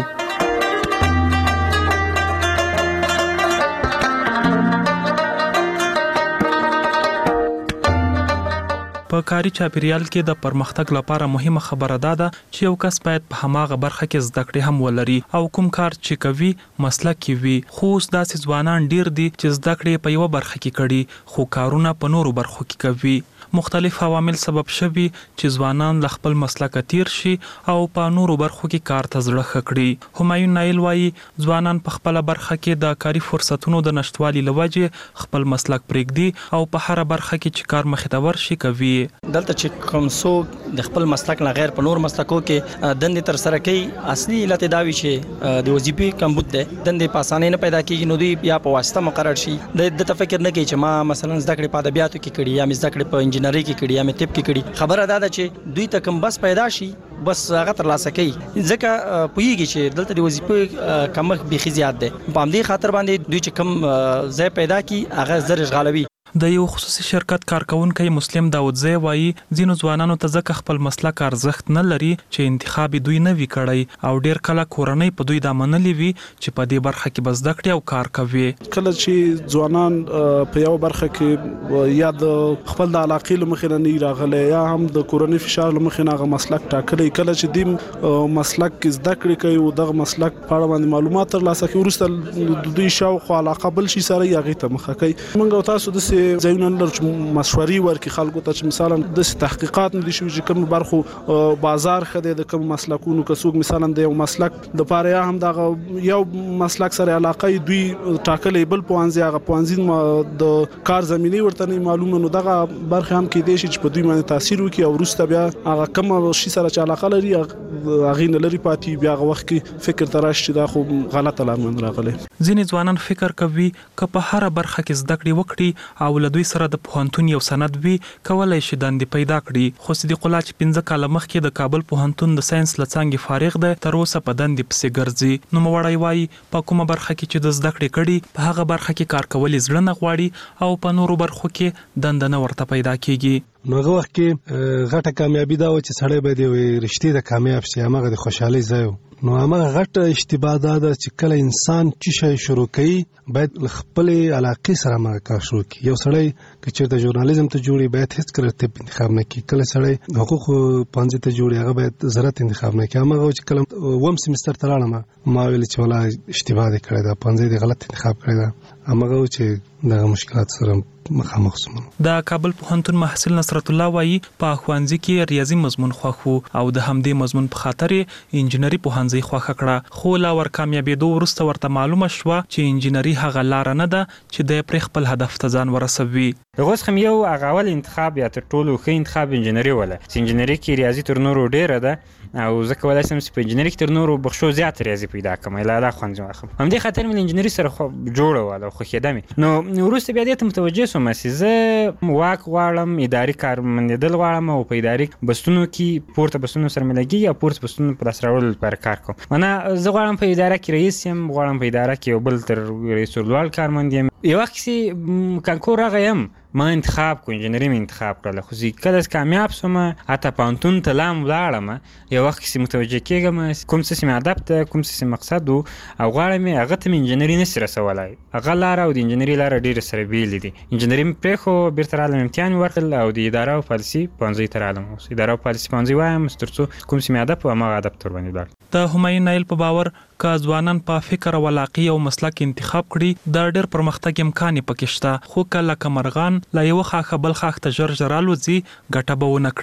په کاري چاپیریال کې د پرمختګ لپاره مهمه خبره ده چې یو کس باید په هماغه برخه کې زده کړې هم ولري او کوم کار چې کوي مسلک کې وي. خو اوس داسې ځوانان ډیر دي چې زده کړې په یو برخه کې کړي خو کارونه په نورو برخو کې کوي. مختلف عوامل سبب شوي چې ځوانان له خپل مسلک تیر شي او په نورو برخو کې کار ته زړه ښه کړي. همایون نایل وایي ځوانان په خپل برخه کې د کاري فرصتونو د نشټوالي لوجې خپل مسلک پرېږدي او په هر برخه کې چې کار مخې ته ورشي کوي. دلته چې کوم څوک د خپل مسلک نه غیر په نور مسلکو کې دندې تر سره کوي اصلي علت دا وي چې د وظیفې کمبود ده دندې په اسانۍ نه پیدا کیږي نو دوی یا په واسطه مقرر شي. د تفکر نه کوي چې ما مثلا زده کړې په ادبیاتو کې کړي یا مې زده کړې په انجینري کې کړي یا مې طب کې کړي. خبره دا ده چې دوی ته کوم بس پیدا شي بس هغه ترلاسه کوي ځکه پوهیږي چې دلته د وظیفې کمښت بیخي زیات دی. په همدې خاطر باندې دوی چې کوم ځای پیدا کی هغه زر اشغالوي. د یو خصوصي شرکت کارکونکي مسلم داودزی وایي ځینو ځوانانو ته ځکه خپل مسلک ارزښت نه لري چې انتخاب دوی نه وی کړی او ډیر کله کورنۍ په دوی د منلي وي چې په دې برخه کې بس دکړي او کار کوي. کله چې ځوانان په یو برخه کې یا د خپل د علاقې لمخې نه راغلي یا هم د کورنۍ فشار لمخې نه هغه مسلک ټاکلی کله چې دیم مسلک کې زده کړې کوي او دغه مسلک په اړه باندې معلومات ترلاسه کوي وروسته د دوی شاوخوا علاقه بل شي سره هغې ته مخه کوي. موږ تاسو داسې ځایونه لرو چې مشورې ورکړي خلکو ته چې مثلا داسې تحقیقات نه دي شوي چې کوم برخو بازار ښه دی د کوم مسلکونو که څوک مثلا د یو مسلک دپاره یا هم دغه یو مسلک سره علاقه دوی ټاکلی بل پوهنځي هغه پوهنځي د کار زمینې ورته نه معلومه نو دغه برخې هم کیدای شي چې په دوی باندې تاثیر وکړي او وروسته بیا هغه کوم شي سره چې علاقه لري هغې نه لرې پاتې بیا هغه وخت کې فکر ته راشي چې دا خو غلطه لار باندې راغلی. ځینې ځوانان فکر کوي که په هره برخه کې زده کړې وکړي او له دوی سره د پوهنتون یو سند وي کولای شي دندې پیدا کړي. خو صدیق الله چې 15 کاله مخکې د کابل پوهنتون د ساينس له څانګې فارغ دی تر اوسه په دندې پسې ګرځي. نوموړی وایي په کومه برخه کې چې د زده کړې کړي په هغه برخه کې کار کول زړه نه غواړي او په نورو برخو کې دنده نه ورته پیدا کیږي. نو هغه وخت کې غټه کامیابی دا و چې سړی به د رښتې د کامیاب شي هغه د خوشحالي ځای نو هغه غټه اشتباه ده چې کله انسان چې شي شروع کوي باید خپل علاقې سره ما کار شروع کړي. یو سړی چې چیرته ژورنالیزم ته جوړي باید هیڅ کله طب انتخاب نه کړي. کله سړی حقوق پانځه ته جوړي هغه باید زراعت انتخاب نه کړي. هغه چې کله وم سیمستر ته لاړم ما ویل چې ولا اشتباه دې کړی دا پانځه دې غلط انتخاب کړی دا هغه چې دغه مشکلات سره مخامخ سوم. د کابل پوهنتون محصل نصرت الله وایي په ښوونځي کې ریاضي مضمون خوښ او د همدې مضمون په خاطر انجینري پوهنځي خوښ کړه خو لا ور کامیابېدو وروسته ورته معلومه شوه چې انجینري هغه لار نه ده چې د پرې خپل هدف ته ځان ورسوي. دغه څخه یو هغه اول انتخاب یا تر ټولو ښه انتخاب انجینري ولا چې انجینري کې ریاضي تر نورو ډیره ده او ځکه ولای سم چې په انجینري کې تر نورو بخښو زیات ریاضي پیدا کوم لا لا خوند واخم همدې خاطر مې انجینري سره جوړه ولا خو خدمت نو وروسته بیا دې متوجه سوم چې زه واک غواړم اداري کارمندیدل غواړم او په اداري بستونو کې پورته بستونو سره ملګری یا پورته بستونو په لاسراوړلو لپاره کار کوم. انا زه غواړم په اداره کې رئیس یم غواړم په اداره کې یو بل تر رئیس الوال کارمند یم. یو وخت چې کانکور راغیم ما انتخاب کو انجینري مې انتخاب کړل خو زه کله کامیاب شوم اته پانتون ته لام ولاړم یو وخت چې متوجه کېږم کوم څه مې هدف ته کوم څه مقصد او غواړم هغه ته انجینري نه سره سوالای هغه لار او د انجینري لار ډیره سره بیل دي. انجینري مې پرې خو بیرته رالم امتحان ورکړل او د اداره او پالیسي پانځي تر علم اوس اداره او پالیسي پانځي وایم ترڅو کوم څه مې هدف او ما هدف تر باندې دار. د همایون نایل په باور که ځوانان په فکر او علاقې او مسلک انتخاب کړي د ډېر پرمختګ امکان پکې شته خو کله کمرغان لا یو خاخه بل خاخ ته ژر الوځي ګټه به ونه کړي.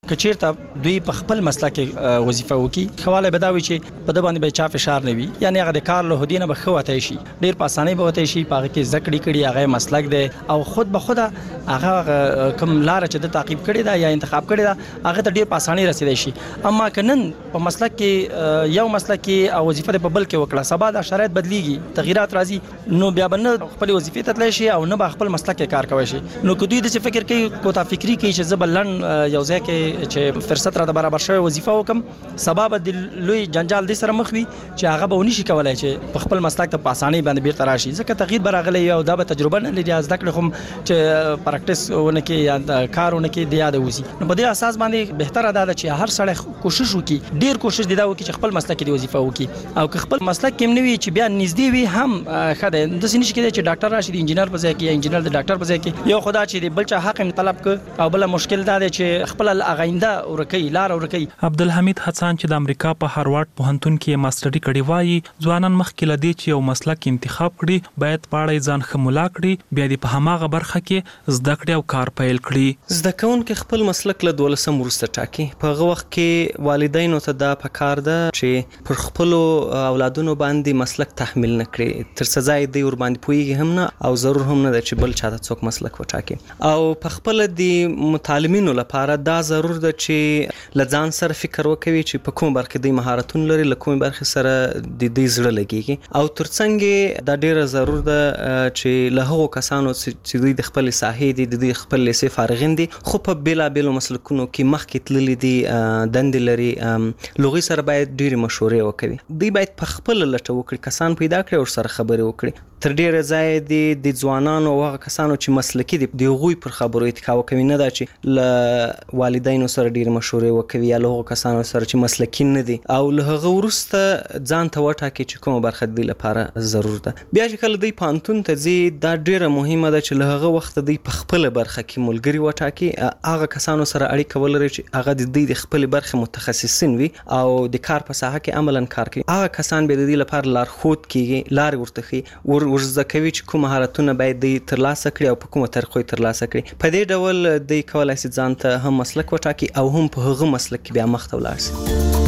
کچیرته دوی په خپل مسلک وظیفه وکي خواله بداوي چې په د باندې به چا فشار نه وي یعنی هغه د کار له هدینه به خوته شي ډیر په اسانۍ به وته شي په هغه کې زکړی کړي هغه مسلک دی او خود به خود هغه کوم لار چې د تعقیب کړي دا یا انتخاب کړي دا هغه ته ډیر په اسانۍ رسیدي شي اما کنن په مسلک کې یو مسلک کې او وظیفه په بل کې وکړه سبا د شرایط بدلیږي تغیرات راځي نو بیا بنه خپل وظیفه ته تللی شي او نه به خپل مسلک کې کار کوي شي نو کدی د فکر کوي کوتا فکری کوي چې زبلن یو ځای کې چې فرصت را د برابر شوی وظیفه وکم سبب د لوی جنجال د سره مخ وي چې هغه به ونی شي کولای چې په خپل مسلک ته پاسانی باندې بیرته راشي ځکه تغییر برغلی او دا به تجربه نه لري از دکړه کوم چې پریکټیس ونه کې یا کارونه کې د یاد وسی نو په دې اساس باندې بهتره ده چې هر سړی کوشش وکړي ډیر کوشش دی دا وکړي چې خپل مسلک کې وظیفه وکړي او که خپل مسلک کې نه وي چې بیا نږدې وي هم خدای د سینې کې چې ډاکټر راشي د انجینر په ځای کې یا انجینر د ډاکټر په ځای کې یو خدای چې بل چا حق طلب ک او بل مشکل ده چې خپل اغینده ورکی لار ورکی عبدالحمید حسن چې د امریکا په هاروارد پوهنتون کې ماستري کړي وایي ځوانان مخکې لدی چې یو مسلک انتخاب کړي باید پاړې ځان خمولا کړي بیا د په هماغه برخه کې زده کړې او کار پیل کړي زده کوونکي خپل مسلک له 12 ورسته ټاکي په هغه وخت کې والدینو ته دا پکار ده چې پر خپل اولادونو باندې مسلک تحمیل نه کړي تر سزا دی ور باندې پويږي هم نه او ضرور هم نه چې بل چاته څوک مسلک وټاکي او په خپل د متعلمینو لپاره دا ضرور ده چې لځان سره فکر وکوي چې په کوم برخه د مهارتونو لري لکه برخه سره د دې زړه لګيږي او ترڅنګ دا ډیره ضرور ده چې له هغو کسانو چې دوی د خپل ساحې د خپل لیسې فارغین دي خو په بیلا بیلو مسلکونو کې مخکې تللي دي دند لري لغوي سره باید ډیره مشورې وکوي دوی باید په خپل لټه وکړي کسان پیدا کړي او سره خبرې وکړي تر ډیره ځای د ځوانانو او هغه کسانو چې مسلکي دي د غوي پر خبرو اتکا کوي نه دا چې ل والدینو سره ډیره مشورې وکوي یا له کسانو سره چې مسلکي نه دي او له هغه ورسته ځان ته وټاکي چې کومه برخه دی لپاره ضرور ده بیا چې کله دی پانتون ته زی دا ډیره مهمه ده چې له هغه وخت دی په خپل برخه کې ملګری وټاکي هغه کسانو سره اړیکه ولري چې هغه د خپل برخه متخصصین وي او د کار په ساحه کې عملاً کار کوي هغه کسان به د دې لپاره لارښود کیږي لار ورته ورزده کوي چې کوم مهارتونه باید دی ترلاسه کړي او په کومه طریقه ترلاسه کړي په دې ډول دی کولای شي ځان ته هم مسلک وټاکي او هم په هغه مسلک کې بیا مخته ولاړ شي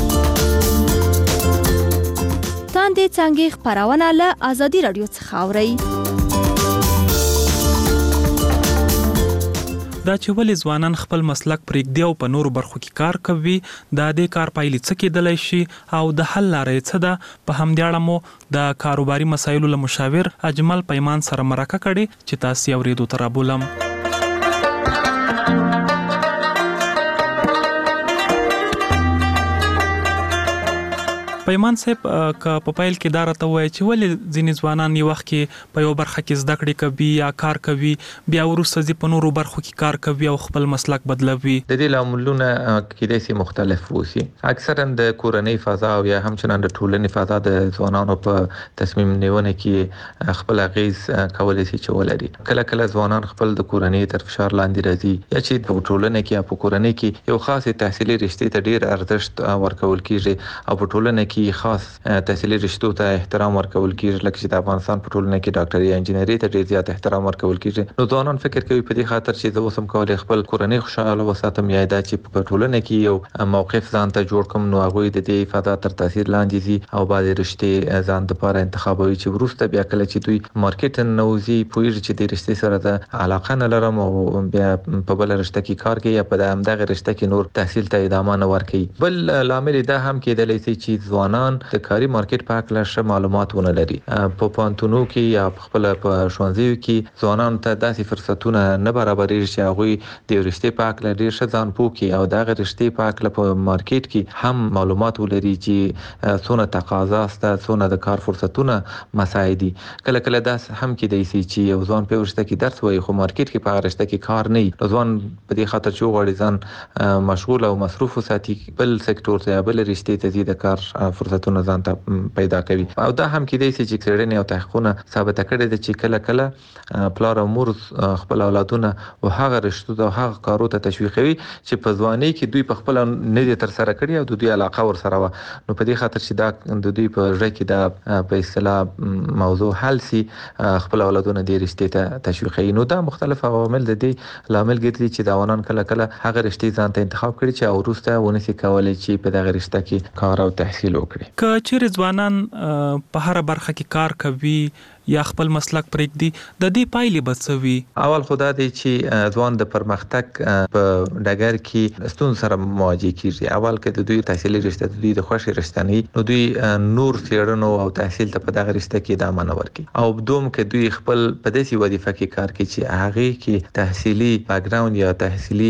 تاندې څنګه خبرونه له ازادي رادیو څخه اوري دا چې ولې ځوانان خپل مسلک پرېږدي او په نورو برخو کې کار کوي دا د کار پایلې څه کېدلی شي او د حل لارې څه ده په همدې اړه مو د کاروباري مسایلو له مشاور اجمل پیمان سره مرکه کړې چې تاسو اورېدو ته رابولم پیمان صاحب په پایل کې دا راته وایي چې ولې ځینې ځوانان یو وخت کې په یو برخه کې زده کړې کوي یا کار کوي بیا وروسته ځي په نورو برخو کې کار کوي او خپل مسلک بدلوي د دې لاملونه کېدای شي مختلف وي اکثرا د کورنۍ فضا او یا همچنان د ټولنې فضا د ځوانانو په تصمیم نیونه کې خپل غیز کولای شي چې ولري کله کله ځوانان خپل د کورنۍ تر فشار لاندې راځي یا چې په ټولنه کې یا په کورنۍ کې یو خاصه تحصیلي رشتې ته ډیر ارزښت ورکول کیږي او په ټولنه کې خاص تحصیلي رشتو ته احترام ورکول کیږي لکه چې د افغانستان په ټولنه کې ډاکټري یا انجینري ته ډیر زیات احترام ورکول کیږي نو ځوانان فکر کوي په دې خاطر چې زه اوسم کولای خپل کورنۍ خوشاله وساتم یا دا چې په ټولنه کې یو موقف ځان ته جوړ کوم نو هغه د دې فضا تر تاثیر لاندې دي او بعض رشتې ځان لپاره انتخابوي چې ورسته بیا کله چې دوی مارکیټ نوځي پوهیږي چې د رشتې سره د علاقه نه لرم او بیا په بل رشته کې کار کوي یا په دغه رشته کې نور تحصیل ته ادامه نه ورکوي بل لامل دا هم کېدلی شي چې ځوانان د کاري مارکیټ په اړه ښه معلومات ونه لري په پانتونو کې یا خپل په ښوونځیو کې ځوانان ته داسې فرصتونه نه برابرېږي چې هغه د رشتې په اړه ډېر ښه ځان پوه کړي او دغه رشتې په اړه په مارکیټ کې هم معلومات ولري چې څونه تقاضا سته څونه د کار فرصتونه مساعد دي کله کله دا هم کېدای شي چې یو ځوان په رشته کې درس وایي خو مارکیټ کې په رشته کې کار نه ځوان په دې خاطر چې غواړي ځان مشغول او مصروف وساتي بل سکتور ته بل رشتې ته د کار فرصتونه ځان ته پیدا کوي او دا هم کېدای شي چې څېړنې او تحقیقونه ثابت کړي دي چې کله پلار او مور خپل اولادونه او هغه رشتو او هغه کارو ته تشویقوي چې په ځواني کې دوی په خپل نه دي تر سره کړی او د دوی علاقه ور سره و نو په دې خاطر چې دا د دوی په ځای کې دا په اصطلاح موضوع حل سي خپل اولادونه د رشتې ته تشویقوي نو دا مختلف عوامل د دې لامل ګرځي چې دا ونان کله هغه رشتې ځان ته انتخاب کړي چې او وروسته ونسي کولای چې په دغه رشته کې کار او تحصیل وکړي که چیرې ځوانان په هر برخه کې کار کوي یا خپل مسلک پرېږدي د دې پایلې بڅوي اول خدا دی چې ځوان د پرمختګ په ډګر کې ستون سره مواجه کیږي اول کې د دوی تحصیلي رشته د دوی د خوشي رشته نه نو دوی نور څېړنو او تحصیل ته په دغه رشته کې د امانه ورکي او دوم کې دوی خپل په داسې وظیفه کې کار کوي چې هغه کې تحصیلي بیک ګراوند یا تحصیلي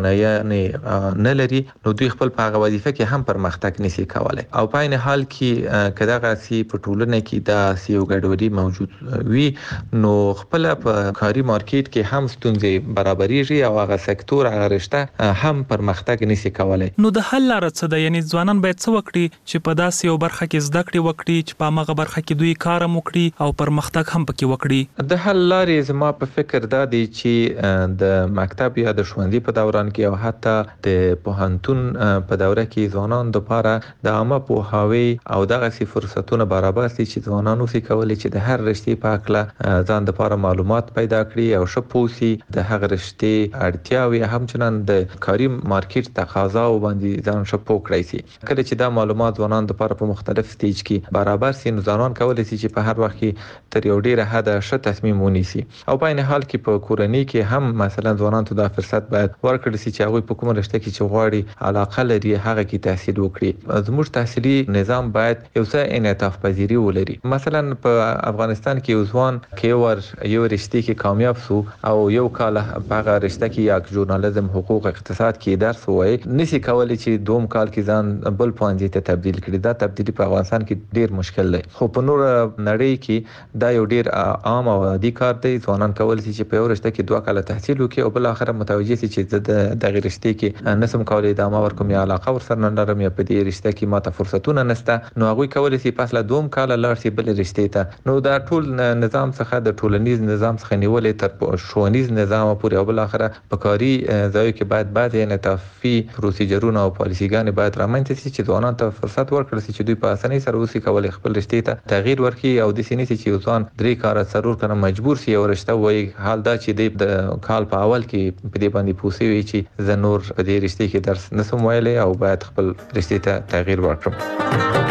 توانایي نه لري نو دوی خپل په هغه وظیفه کې هم پرمختګ نشي کولای او په عین حال کې کداغه سی په ټولنه کې دا سیو ګډوډي موجود وی نو خپل په کاري مارکیټ کې هم ستونزې برابرېږي او هغه سکتور هغه رشته هم پرمختګ نشي کولای نو د حل لاره څه ده یعنی ځوانان باید څه وکړي چې په داسې یو برخه کې زده کړې وکړي چې په هغه برخه کې دوی کار وکړي او پرمختګ هم پکې وکړي د حل لارې زما په فکر دا دی چې د مکتب یا د ښوونځي په دوران کې او حتی د پوهنتون په دوره کې ځوانان لپاره د عامه پوهاوی او دغه سي فرصتونه برابر شي چې ځوانانو سي کولای چې د هر رشتې په اړه ځان لپاره معلومات پیدا کړي او شپوسی د هغه رشتې اړتیاوي هم چنان د کاري مارکیټ تقاضا او باندې ځان شپو کړی سي کله چې دا معلومات ځوانان لپاره په مختلف سټیج کې برابر سي نو ځوانان کولای شي چې په هر وخت کې تر یو ډیره حد ښه تصمیم ونیسي او په عین حال کې په کورنۍ کې هم مثلا ځوانان ته دا فرصت باید ورکړل شي چې هغه په کومه رشته کې چې غواړي علاقه لري هغه کې تحصیل وکړي زموږ تحصیلي نظام باید یو څه انعطاف پذیری ولري مثلا په افغانستان کې ځوان کې یو رشتې کې کامیاب سو او یو کال په هغه رشته کې یا ژورنالیزم حقوق اقتصاد کې درس وای نسی کولای چې دوم کال کې ځان بل پوهنځي ته تبدیل کړي دا تبدیلی په افغانستان کې ډیر مشکل دی خو په نور نړۍ کې دا یو ډیر عام او عادي کار دی ځوانان کولای شي چې په یو رشته کې 2 کال تحصیل وکړي او بل اخر متوجه شي چې د دغه رشتې کې نسم کولای د ما ورکوم یا علاقه ورسره نه لرم یا په دې رشته کې ماته فرصتونه نشته نو هغه کولای شي پس له دوم کال لاړ شي بل رشتې ته نو دا ټول نظام څخه د ټولنیز نظام څخه نیولې تر ښوونیز نظام پورې او بل اخره په کاري ځای کې باید انعطافي پروسیجرونه او پالیسيګانې باید رامنځته شي چې ځوانانو ته فرصت ورکړل شي چې دوی په اسانۍ سره وسی کولای خپل رشتې ته تغییر ورکړي او د سینې چې ځوان درې کار ضرور کنه مجبور شي او رشته وای حال دا چې د کال په اول کې په دې باندې پوسي وي چې زنور په دې رشتې کې درس نسم ویلې او باید خپل رشتې ته تغییر ورکړم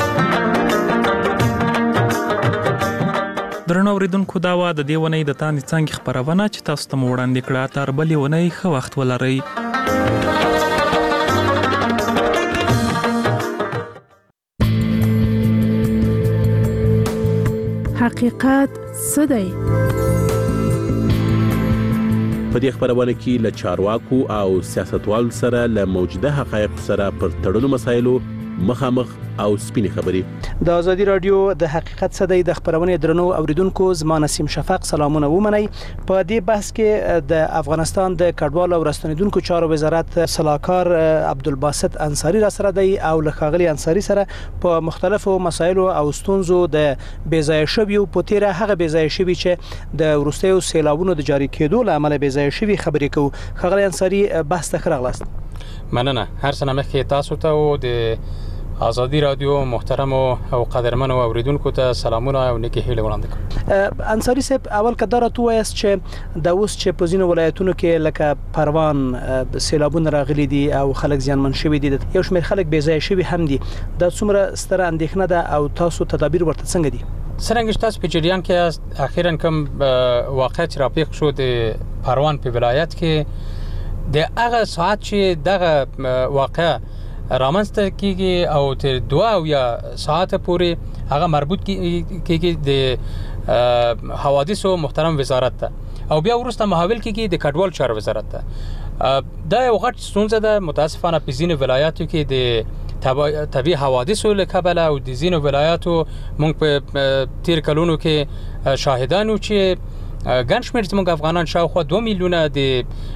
درنو اوریدونکو دا و د دې ونې د تاندې څنګه خبرونه چې تاسو ته وړاندې کړه تر بلې ونې ښه وخت ولرئ حقیقت څه دی په دې خبرونه کې له چارواکو او سیاستوالو سره له موجوده حقایق سره پر تړلو مسایلو مخامخ او سپینې خبرې د ازادي رادیو د حقیقت څه دی د خبرونه درنو اوریدونکو زما نسیم شفق سلامونه ومنئ په دې بحث کې د افغانستان د کډوالو او راستنیدونکو چارو وزارت صلاحکار عبدالباسط انصاری را سره دی او له ښاغلي انصاری سره په مختلفو مسایلو او ستونزو د بیځایه شویو په تیره هغه بیځایه شوی چې د وروستیو سیلابونو د جاری کېدو له امله بیځایه شوی خبرې کوو ښاغلي انصاری بحث ته راغلاست مننه هر څه مخکې تاسو ته او د ازادي رادیو محترم او قدرمن اوریدونکو ته سلامونه او نیکی هیله وړاندې کوم انصاری صاحب اول کدار تو وایست چې د اوس چې په ځینو ولایتونو کې لکه پروان سیلابونه راغلي دي او خلک زیانمن شوي دي یو شمېر خلک بې ځایه شوي هم دي دا څومره ستره اندېښنه ده او تاسو تدابیر ورته څنګه دي څرنګه تاسو په جریان کې اخیراً کوم واقعیت راپیښ شو د پروان په ولایت کې د هغه ساعت چې دغه واقعه رامنځته کیږي او تر 2 ساعت پورې هغه مربوط کیږي د حوادثو محترم وزارت ته او بیا ورسته محاول کیږي د کډوال چارو وزارت ته دا یو غټ ستونزه ده متاسفانه په ځینو ولایاتو کې د طبيعي حوادثو له کبله او د ځینو ولایاتو موږ په تیر کلونو کې شاهدانو چې ګڼ شمېر زموږ افغانان شاوخوا 2 میلیونه د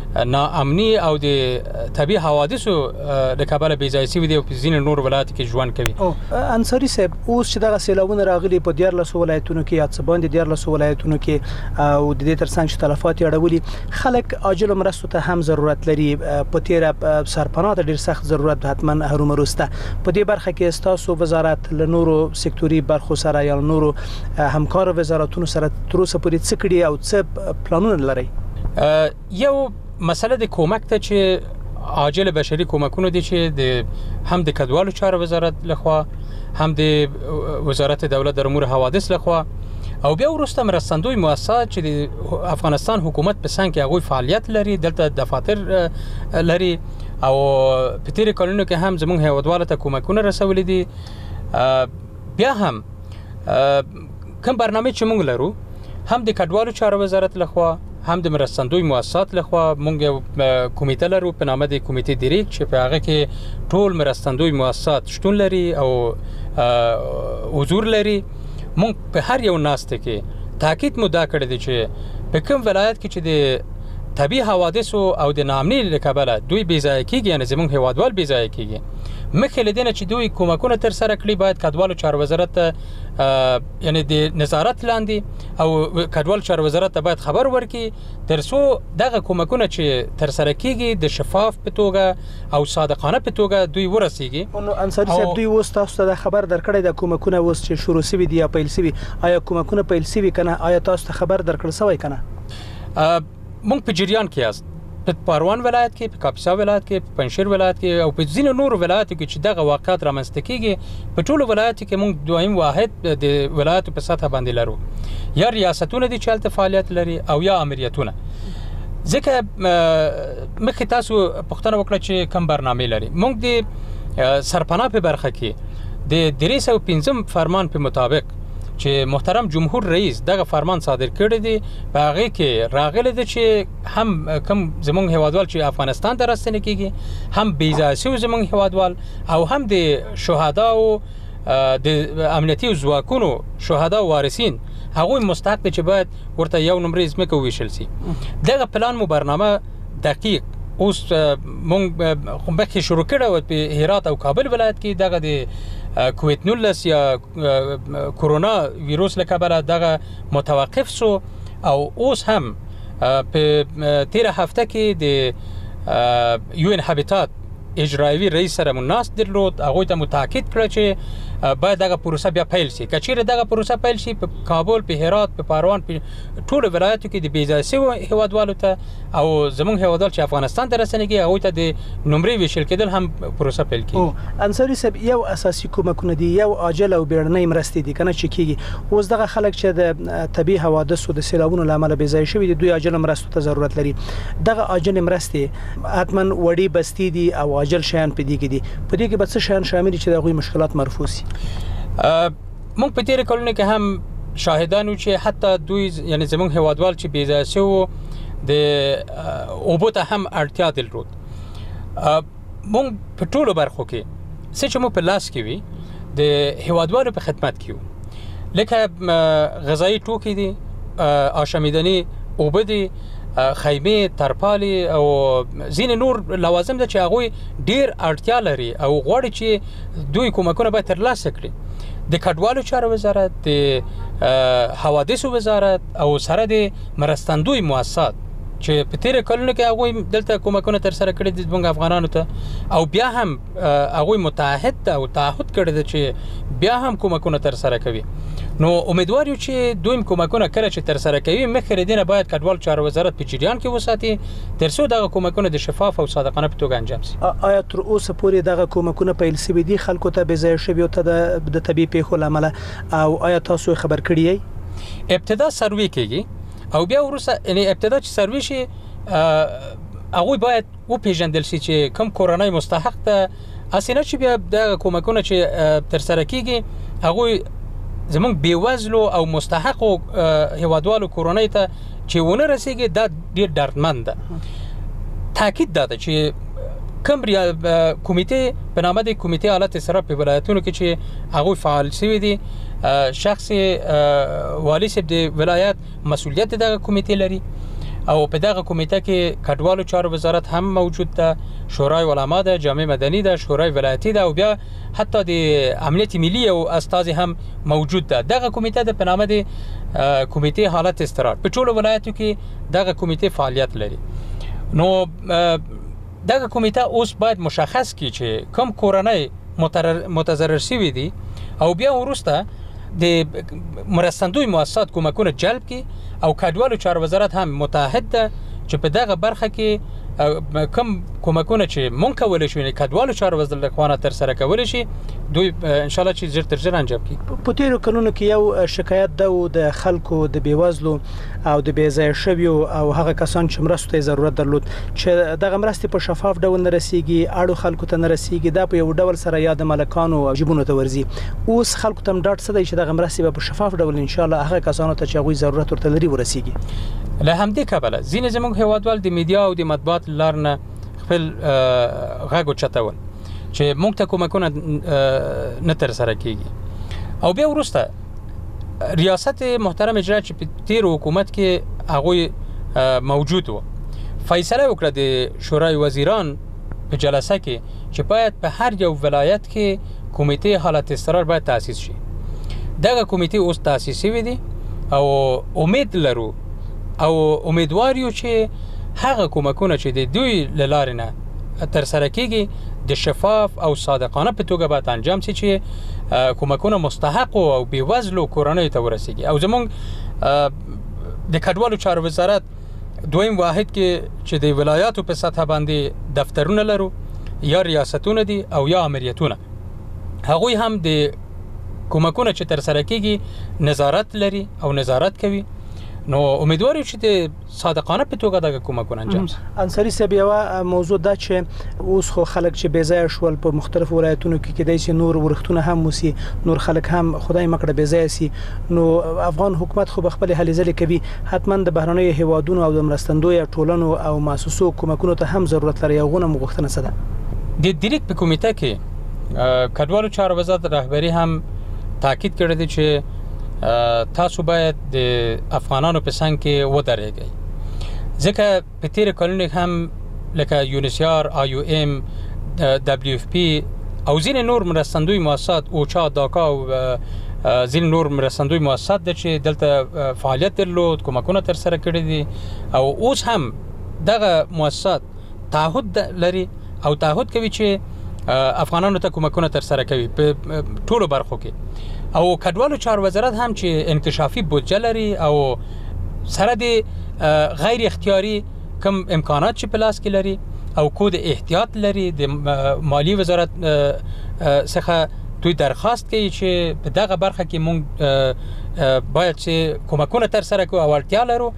ناامني او د طبي حوادثو د کابل بیځای سوي دي او په ځینې نور ولایت کې ژوند کوي. انصاری صاحب اوس چې دغه سیلابونه راغلي په 14 ولایتونو کې یا څه باندې 14 ولایتونو کې او د دې ترڅنګ چې تلفات یې اړولي خلک عاجل مرستو ته هم ضرورت لري په تیر سرپناه ته ډیر سخت ضرورت حتما هرومروسته په دې برخه کې تاسو وزارت له نورو سکتوري برخو سره یا نورو همکار وزارتونو سره تر اوسه پورې څه کړي او څه پلانونه لري؟ یو مسله د کومک ته چې عاجل بشري کومکونه دي چې د هم د کډوالو چارو وزارت لخوا هم د وزارت دولت د امور حوادث لخوا او بیا وروسته مرستندوی مؤسسات چې د افغانستان حکومت په څنګ کې هغه فعالیت لري دلته دفاتر لري او په تیر کلونو کې هم زموږ هیوادوالو ته کومکونه رسولي دي. بیا هم کوم برنامه چې موږ لرو هم د کډوالو چارو وزارت لخوا هم د مرستندوی مؤسسات لخوا موږ کمیټه لرو په نامه د کمیټې ډیریک چې په هغه کې ټول مرستندوی مؤسسات شتون لري او حضور لري. موږ په هر یو ناسته کې تاکید مو دا کړی دی چې په کوم ولایت کې چې د طبي حوادث او د ناامنۍ له کبله دوی بیځای کیږي یعنی زموږ هیوادوال بیځای کیږي مخکې له دې چې دوی کومکونه تر سره کړي باید کډوالو چارو وزارت ته یعنی د نظارت لاندې او کډوالو چارو وزارت ته باید خبر ورکړي ترڅو دغه کومکونه چې تر سره کیږي د شفاف په توګه او صادقانه په توګه دوی ورسیږي. نو انصاری صاحب دوی اوس تاسو ته خبر درکړی د کومکونه اوس چې شروع شوي دي یا پیل شوي آیا کومکونه پیل شوي کنه آیا تاسو ته خبر درکړل شوی کنه؟ مونږ په جریان کې یاست په پروان ولایت کې په کاپیسا ولایت کې په پنځشیر ولایت کې او په ځینو نورو ولایتو کې چې دغه واقعات رامنځته کیږي په ټولو ولایتو کې موږ دویم واحد د ولایتو په سطح باندې لرو یا ریاستونه دي چې هلته فعالیت لري او یا امریتونه. ځکه مخکې تاسو پوښتنه وکړه چې کوم برنامه لري. موږ د سرپناه په برخه کې د 315 فرمان په مطابق چې محترم جمهور رئیس دغه فرمان صادر کړی دی په هغه کې راغلی دی چې هم کوم زموږ هیوادوال چې افغانستان ته راستنه کیږي هم بیځای زموږ هیوادوال او هم د شهدا او د امنیتي ځواکونو شهدا وارثین هغوی مستحق دي چې باید ورته یو نمبر ځمکه وویشل شي. دغه پلان مو برنامه دقیق اوس مونږ مخکې شروع کړو په هرات او کابل ولایت کې دغه د کووید 19 یا کرونا ویروس له کبله دغه متوقف شو او اوس هم په تیر هفته کې د UN هابیتات اجرایوي رئیس سره مناس درلود هغه ته متاکد کړ چې باید دغه پروسه بیا پیل شي. کچېره دغه پروسه پیل شي په کابل په هرات په پروان په ټولو ولایتو کې د بیځای هیوادوالو ته او زموږ هیوادوال چې افغانستان ته رسنیږي هغه ته د نمرې ویشل کېدل هم پروسه پیل کیږي. انصاری صاحب یو اساسي کومکونه دي یو عاجل او بیړنۍ مرستې دي کنه چې کیږي اوس دغه خلک چې د طبي حوادث او د سیلابونو لامل بیځای شوي دي دوی عاجل مرستو ته ضرورت لري. دغه عاجل مرستې حتما وړي بستی دي او عاجل شیان په دې کې دي په دې کې به څه شیان شامل دي چې دغه مشکلات مرفوع شي؟ مونږ په تیر کلونو کې هم شاهدانو چې حتی دوی یعنی زموږ هیوادوال چې بیځای شو د اوبو ته هم اړتیا درلود. مونږ په ټولو برخو کې څه چې مو په لاس کې وي د هیوادوالو په خدمت کې وو لکه غذایی توکي دي آشامیدنی اوبه دي خیمه ترپالي او ځینې نور لوازم ده چې هغوی ډیر اړتیا لري او غواړي چې دوی کومکونه باید ترلاسه کړي. د کډوالو چارو وزارت د حوادثو وزارت او سره د مرستندوی مؤسسات چې په تیر کلونو کې هغوی دلته کومکونه تر سره کړي دي زموږ افغانانو ته او بیا هم هغوی متعهد او تعهد کړی دی چې بیا هم کومکونه تر سره کوي. نو امیدوار یو چې دوی کومکونه کله چې تر سره کوي مخکې دینه باید کډوال چارو وزارت په جریان کې وساتي ترڅو دغه کومکونه د شفاف او صادقانه په توګه انجام شي. آیا تر اوسه پورې دغه کومکونه پیل شوي دي خلکو ته بیځای شوي ته د طبي پیښو لامل او آیا تاسو خبر کړی یې؟ ابتدا سروې کیږي او بیا وروسته یعنی ابتدا چې سروې شي هغوی باید وپیژندل شي چې کوم کورنۍ مستحق ده اسینه چې بیا د کومکونه چې تر سره کیږي هغوی زمونږ بیوزلو او مستحقو هیوادوالو کورنۍ ته چې ونه رسیږي دا ډیر دردمند ده. تاکید دا ده چې کوم کمیټې په نامه د کمیټې حالت اصراف په ولایتونو کې چې هغوی فعال شوي دي شخص والی صاحب د ولایت مسؤلیت دغه کمیټې لري او په دغه کمیټه کې کډوالو چارو وزارت هم موجود ده، شورای علما ده، جامع مدني ده، شورای ولایتي ده او بیا حتی د امنیت ملي او استازي هم موجود ده. دغه کمیټه د په نامه د کمیټې حالت استقرار په ټولو ولایتو کې دغه کمیټې فعالیت لري. نو دغه کمیټه اوس باید مشخص کړي چې کوم کورنۍ متضرر شوي دي او بیا وروسته د مرستندوی مؤسسات کومکونه جلب کړي او کډوالو چارو وزارت هم متحد ده چې په دغه برخه کې کوم کومکونه چې مونږ کولی شو کډوالو چارو وزارت خوانه تر سره کولی شي دوی ان شاء الله چې زر تر زر انجام کړي. په تیرو کلونو کې یو شکایت ده د خلکو د بیوزلو او د بېځایه شویو او هغه کسان چې مرستو ته ضرورت درلود چې دغه مرستې په شفاف ډول نه رسیږي، اړو خلکو ته نه رسیږي، دا په یو ډول سره یا د ملکانو او جیبونو ته ورځي. اوس خلکو ته ډاډ څه دی چې دغه مرستې په شفاف ډول ان شاء الله هغه کسانو ته چې هغوی ضرورت ورته لري ورسیږي. له همدې کبله ځینې زموږ هیوادوال د میډیا او د مطبوعات لار نه خپل غږ اوچتول چې موږ ته کومکونه نه تر سره کیږي او بیا وروسته ریاست محترم اجرا چې په تیر حکومت کې هغه موجود و فیصله وکړه د شورای وزیران په جلسه کې چې باید په هر یو ولایت کې کمیټه حالت استقرار باید تاسیس شي. دغه کمیټه اوس تاسیس شوی دی او امید لرو او امیدوار یو چې هغه کومکونه چې د دوی له لارې نه تر سره کیږي د شفاف او صادقانه په توګه باید انجام شي چې کومکونه مستحق او بیوزلو کورنۍ ته ورسیږي. او زمونږ د کډوالو چارو وزارت دویم واحد کې چې د ولایاتو په سطح باندې دفترونه لرو یا ریاستونه دي او یا امریتونه، هغوی هم د کومکونه چې تر سره کیږي نظارت لري او نظارت کوي. نو امیدوار یو چې د صادقانه په توګه دغه کومکونه انجام شي. انصاری صاحب یو موضوع ده چې اوس خو خلک چې بیځایه شول په مختلفو ولایتونو کې کېدای شي نور ورښتونه هم وسی، نور خلک هم خدای مکړه بیځایه سي. نو افغان حکومت خو بخپل هلې ځلې کوي، حتما د بهرنیو هیوادونو او د مرستندوی ټولنو او مؤسسو کومکونو ته هم ضرورت لري. غوونه مغوښتنه څه ده؟ د ډیریک په کمیټه کې کډوالو چارو وزارت رهبری هم تاکید کړی دی چې تاسو باید د افغانانو په څنګ کې ودرېږئ، ځکه په تیر کلونو هم لکه یونیسیار، IOM، WFP او ځینې نور مرستندوی مؤسسات اوچا، داکا او ځینې نور مرستندوی مؤسسات ده چې دلته فعالیت درلود، کومکونه تر سره کړي دي او اوس هم دغه مؤسسات تعهد لري او تعهد کوي چې افغانانو ته کومکونه تر سره کوي په ټولو برخو کې. او کډوالو چارو وزارت هم چې انکشافي بودجه لري او سره د غیر اختیاري کم امکانات چې په لاس کې لري او کود احتیاط لري د مالی وزارت څخه دوی درخواست کوي چې په دغه برخه کې مونږ باید چې کومکونه تر سره کوو او اړتیا لرو.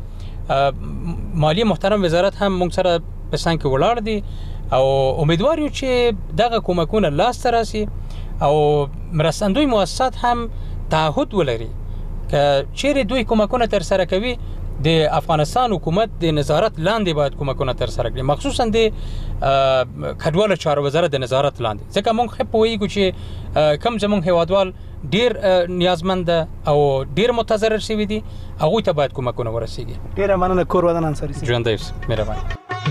مالی محترم وزارت هم مونږ سره په څنګ کې ولاړ دي او امیدوار یو چې دغه کومکونه لاس ته راسي او مرستندوی مؤسسات هم تعهد ولري که چیرې دوی کومکونه تر سره کوي د افغانستان حکومت د نظارت لاندې باید کومکونه تر سره کړي، مخصوصا د کډوالو چارو وزارت د نظارت لاندې، ځکه موږ ښه پوهیږو چې کم زموږ هیوادوال ډیر نیازمند او ډیر متضرر شوي دي، هغوی ته باید کومکونه ورسیږي. ډیره مننه کور ودان انصاری صاحب. ژوندی اوسئ، مهرباني.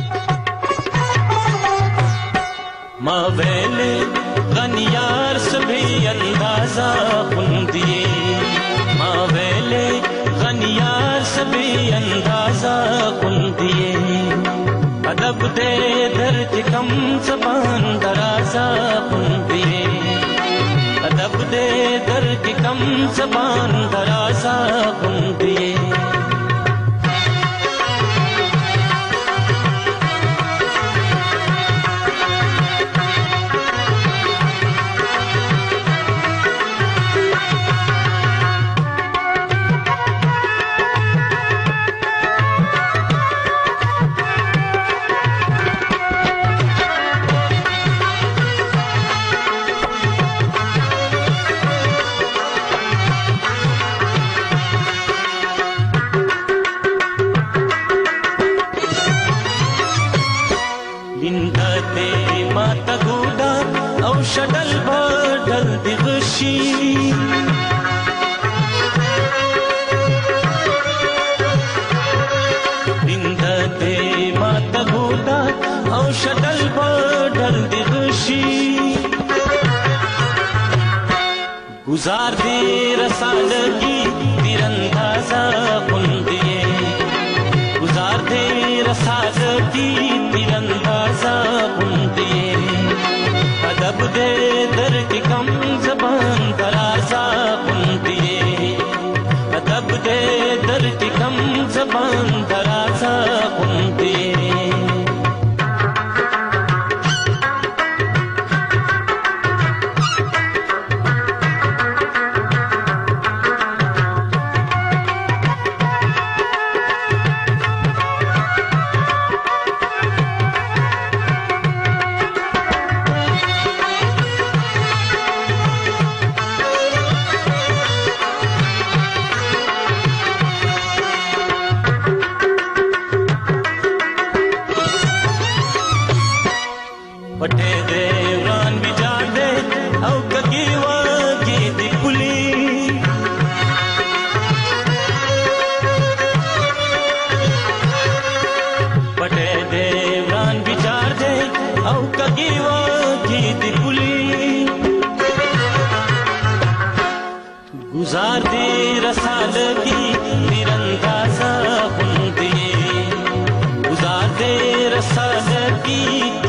ما ویلے غنیار سبھی اندازہ خوندیے، ما ویلے غنیار سبھی اندازہ خوندیے، ادب دے درد کم زبان درازہ خوندیے، ادب دے درد کم زبان درازہ خوندیے. गुजार दे रसालगी तीरंदाजा कुंदिए गुजार दे रसालगी तीरंदाजा कुंदिए अदब दे दर की कम जबान दराजा कुंदिए अदब दे दर की कम जबान दराजा कुंदिए गुजार दे रसालगी तीरंदाजा कुंदिए गुजार दे रसालगी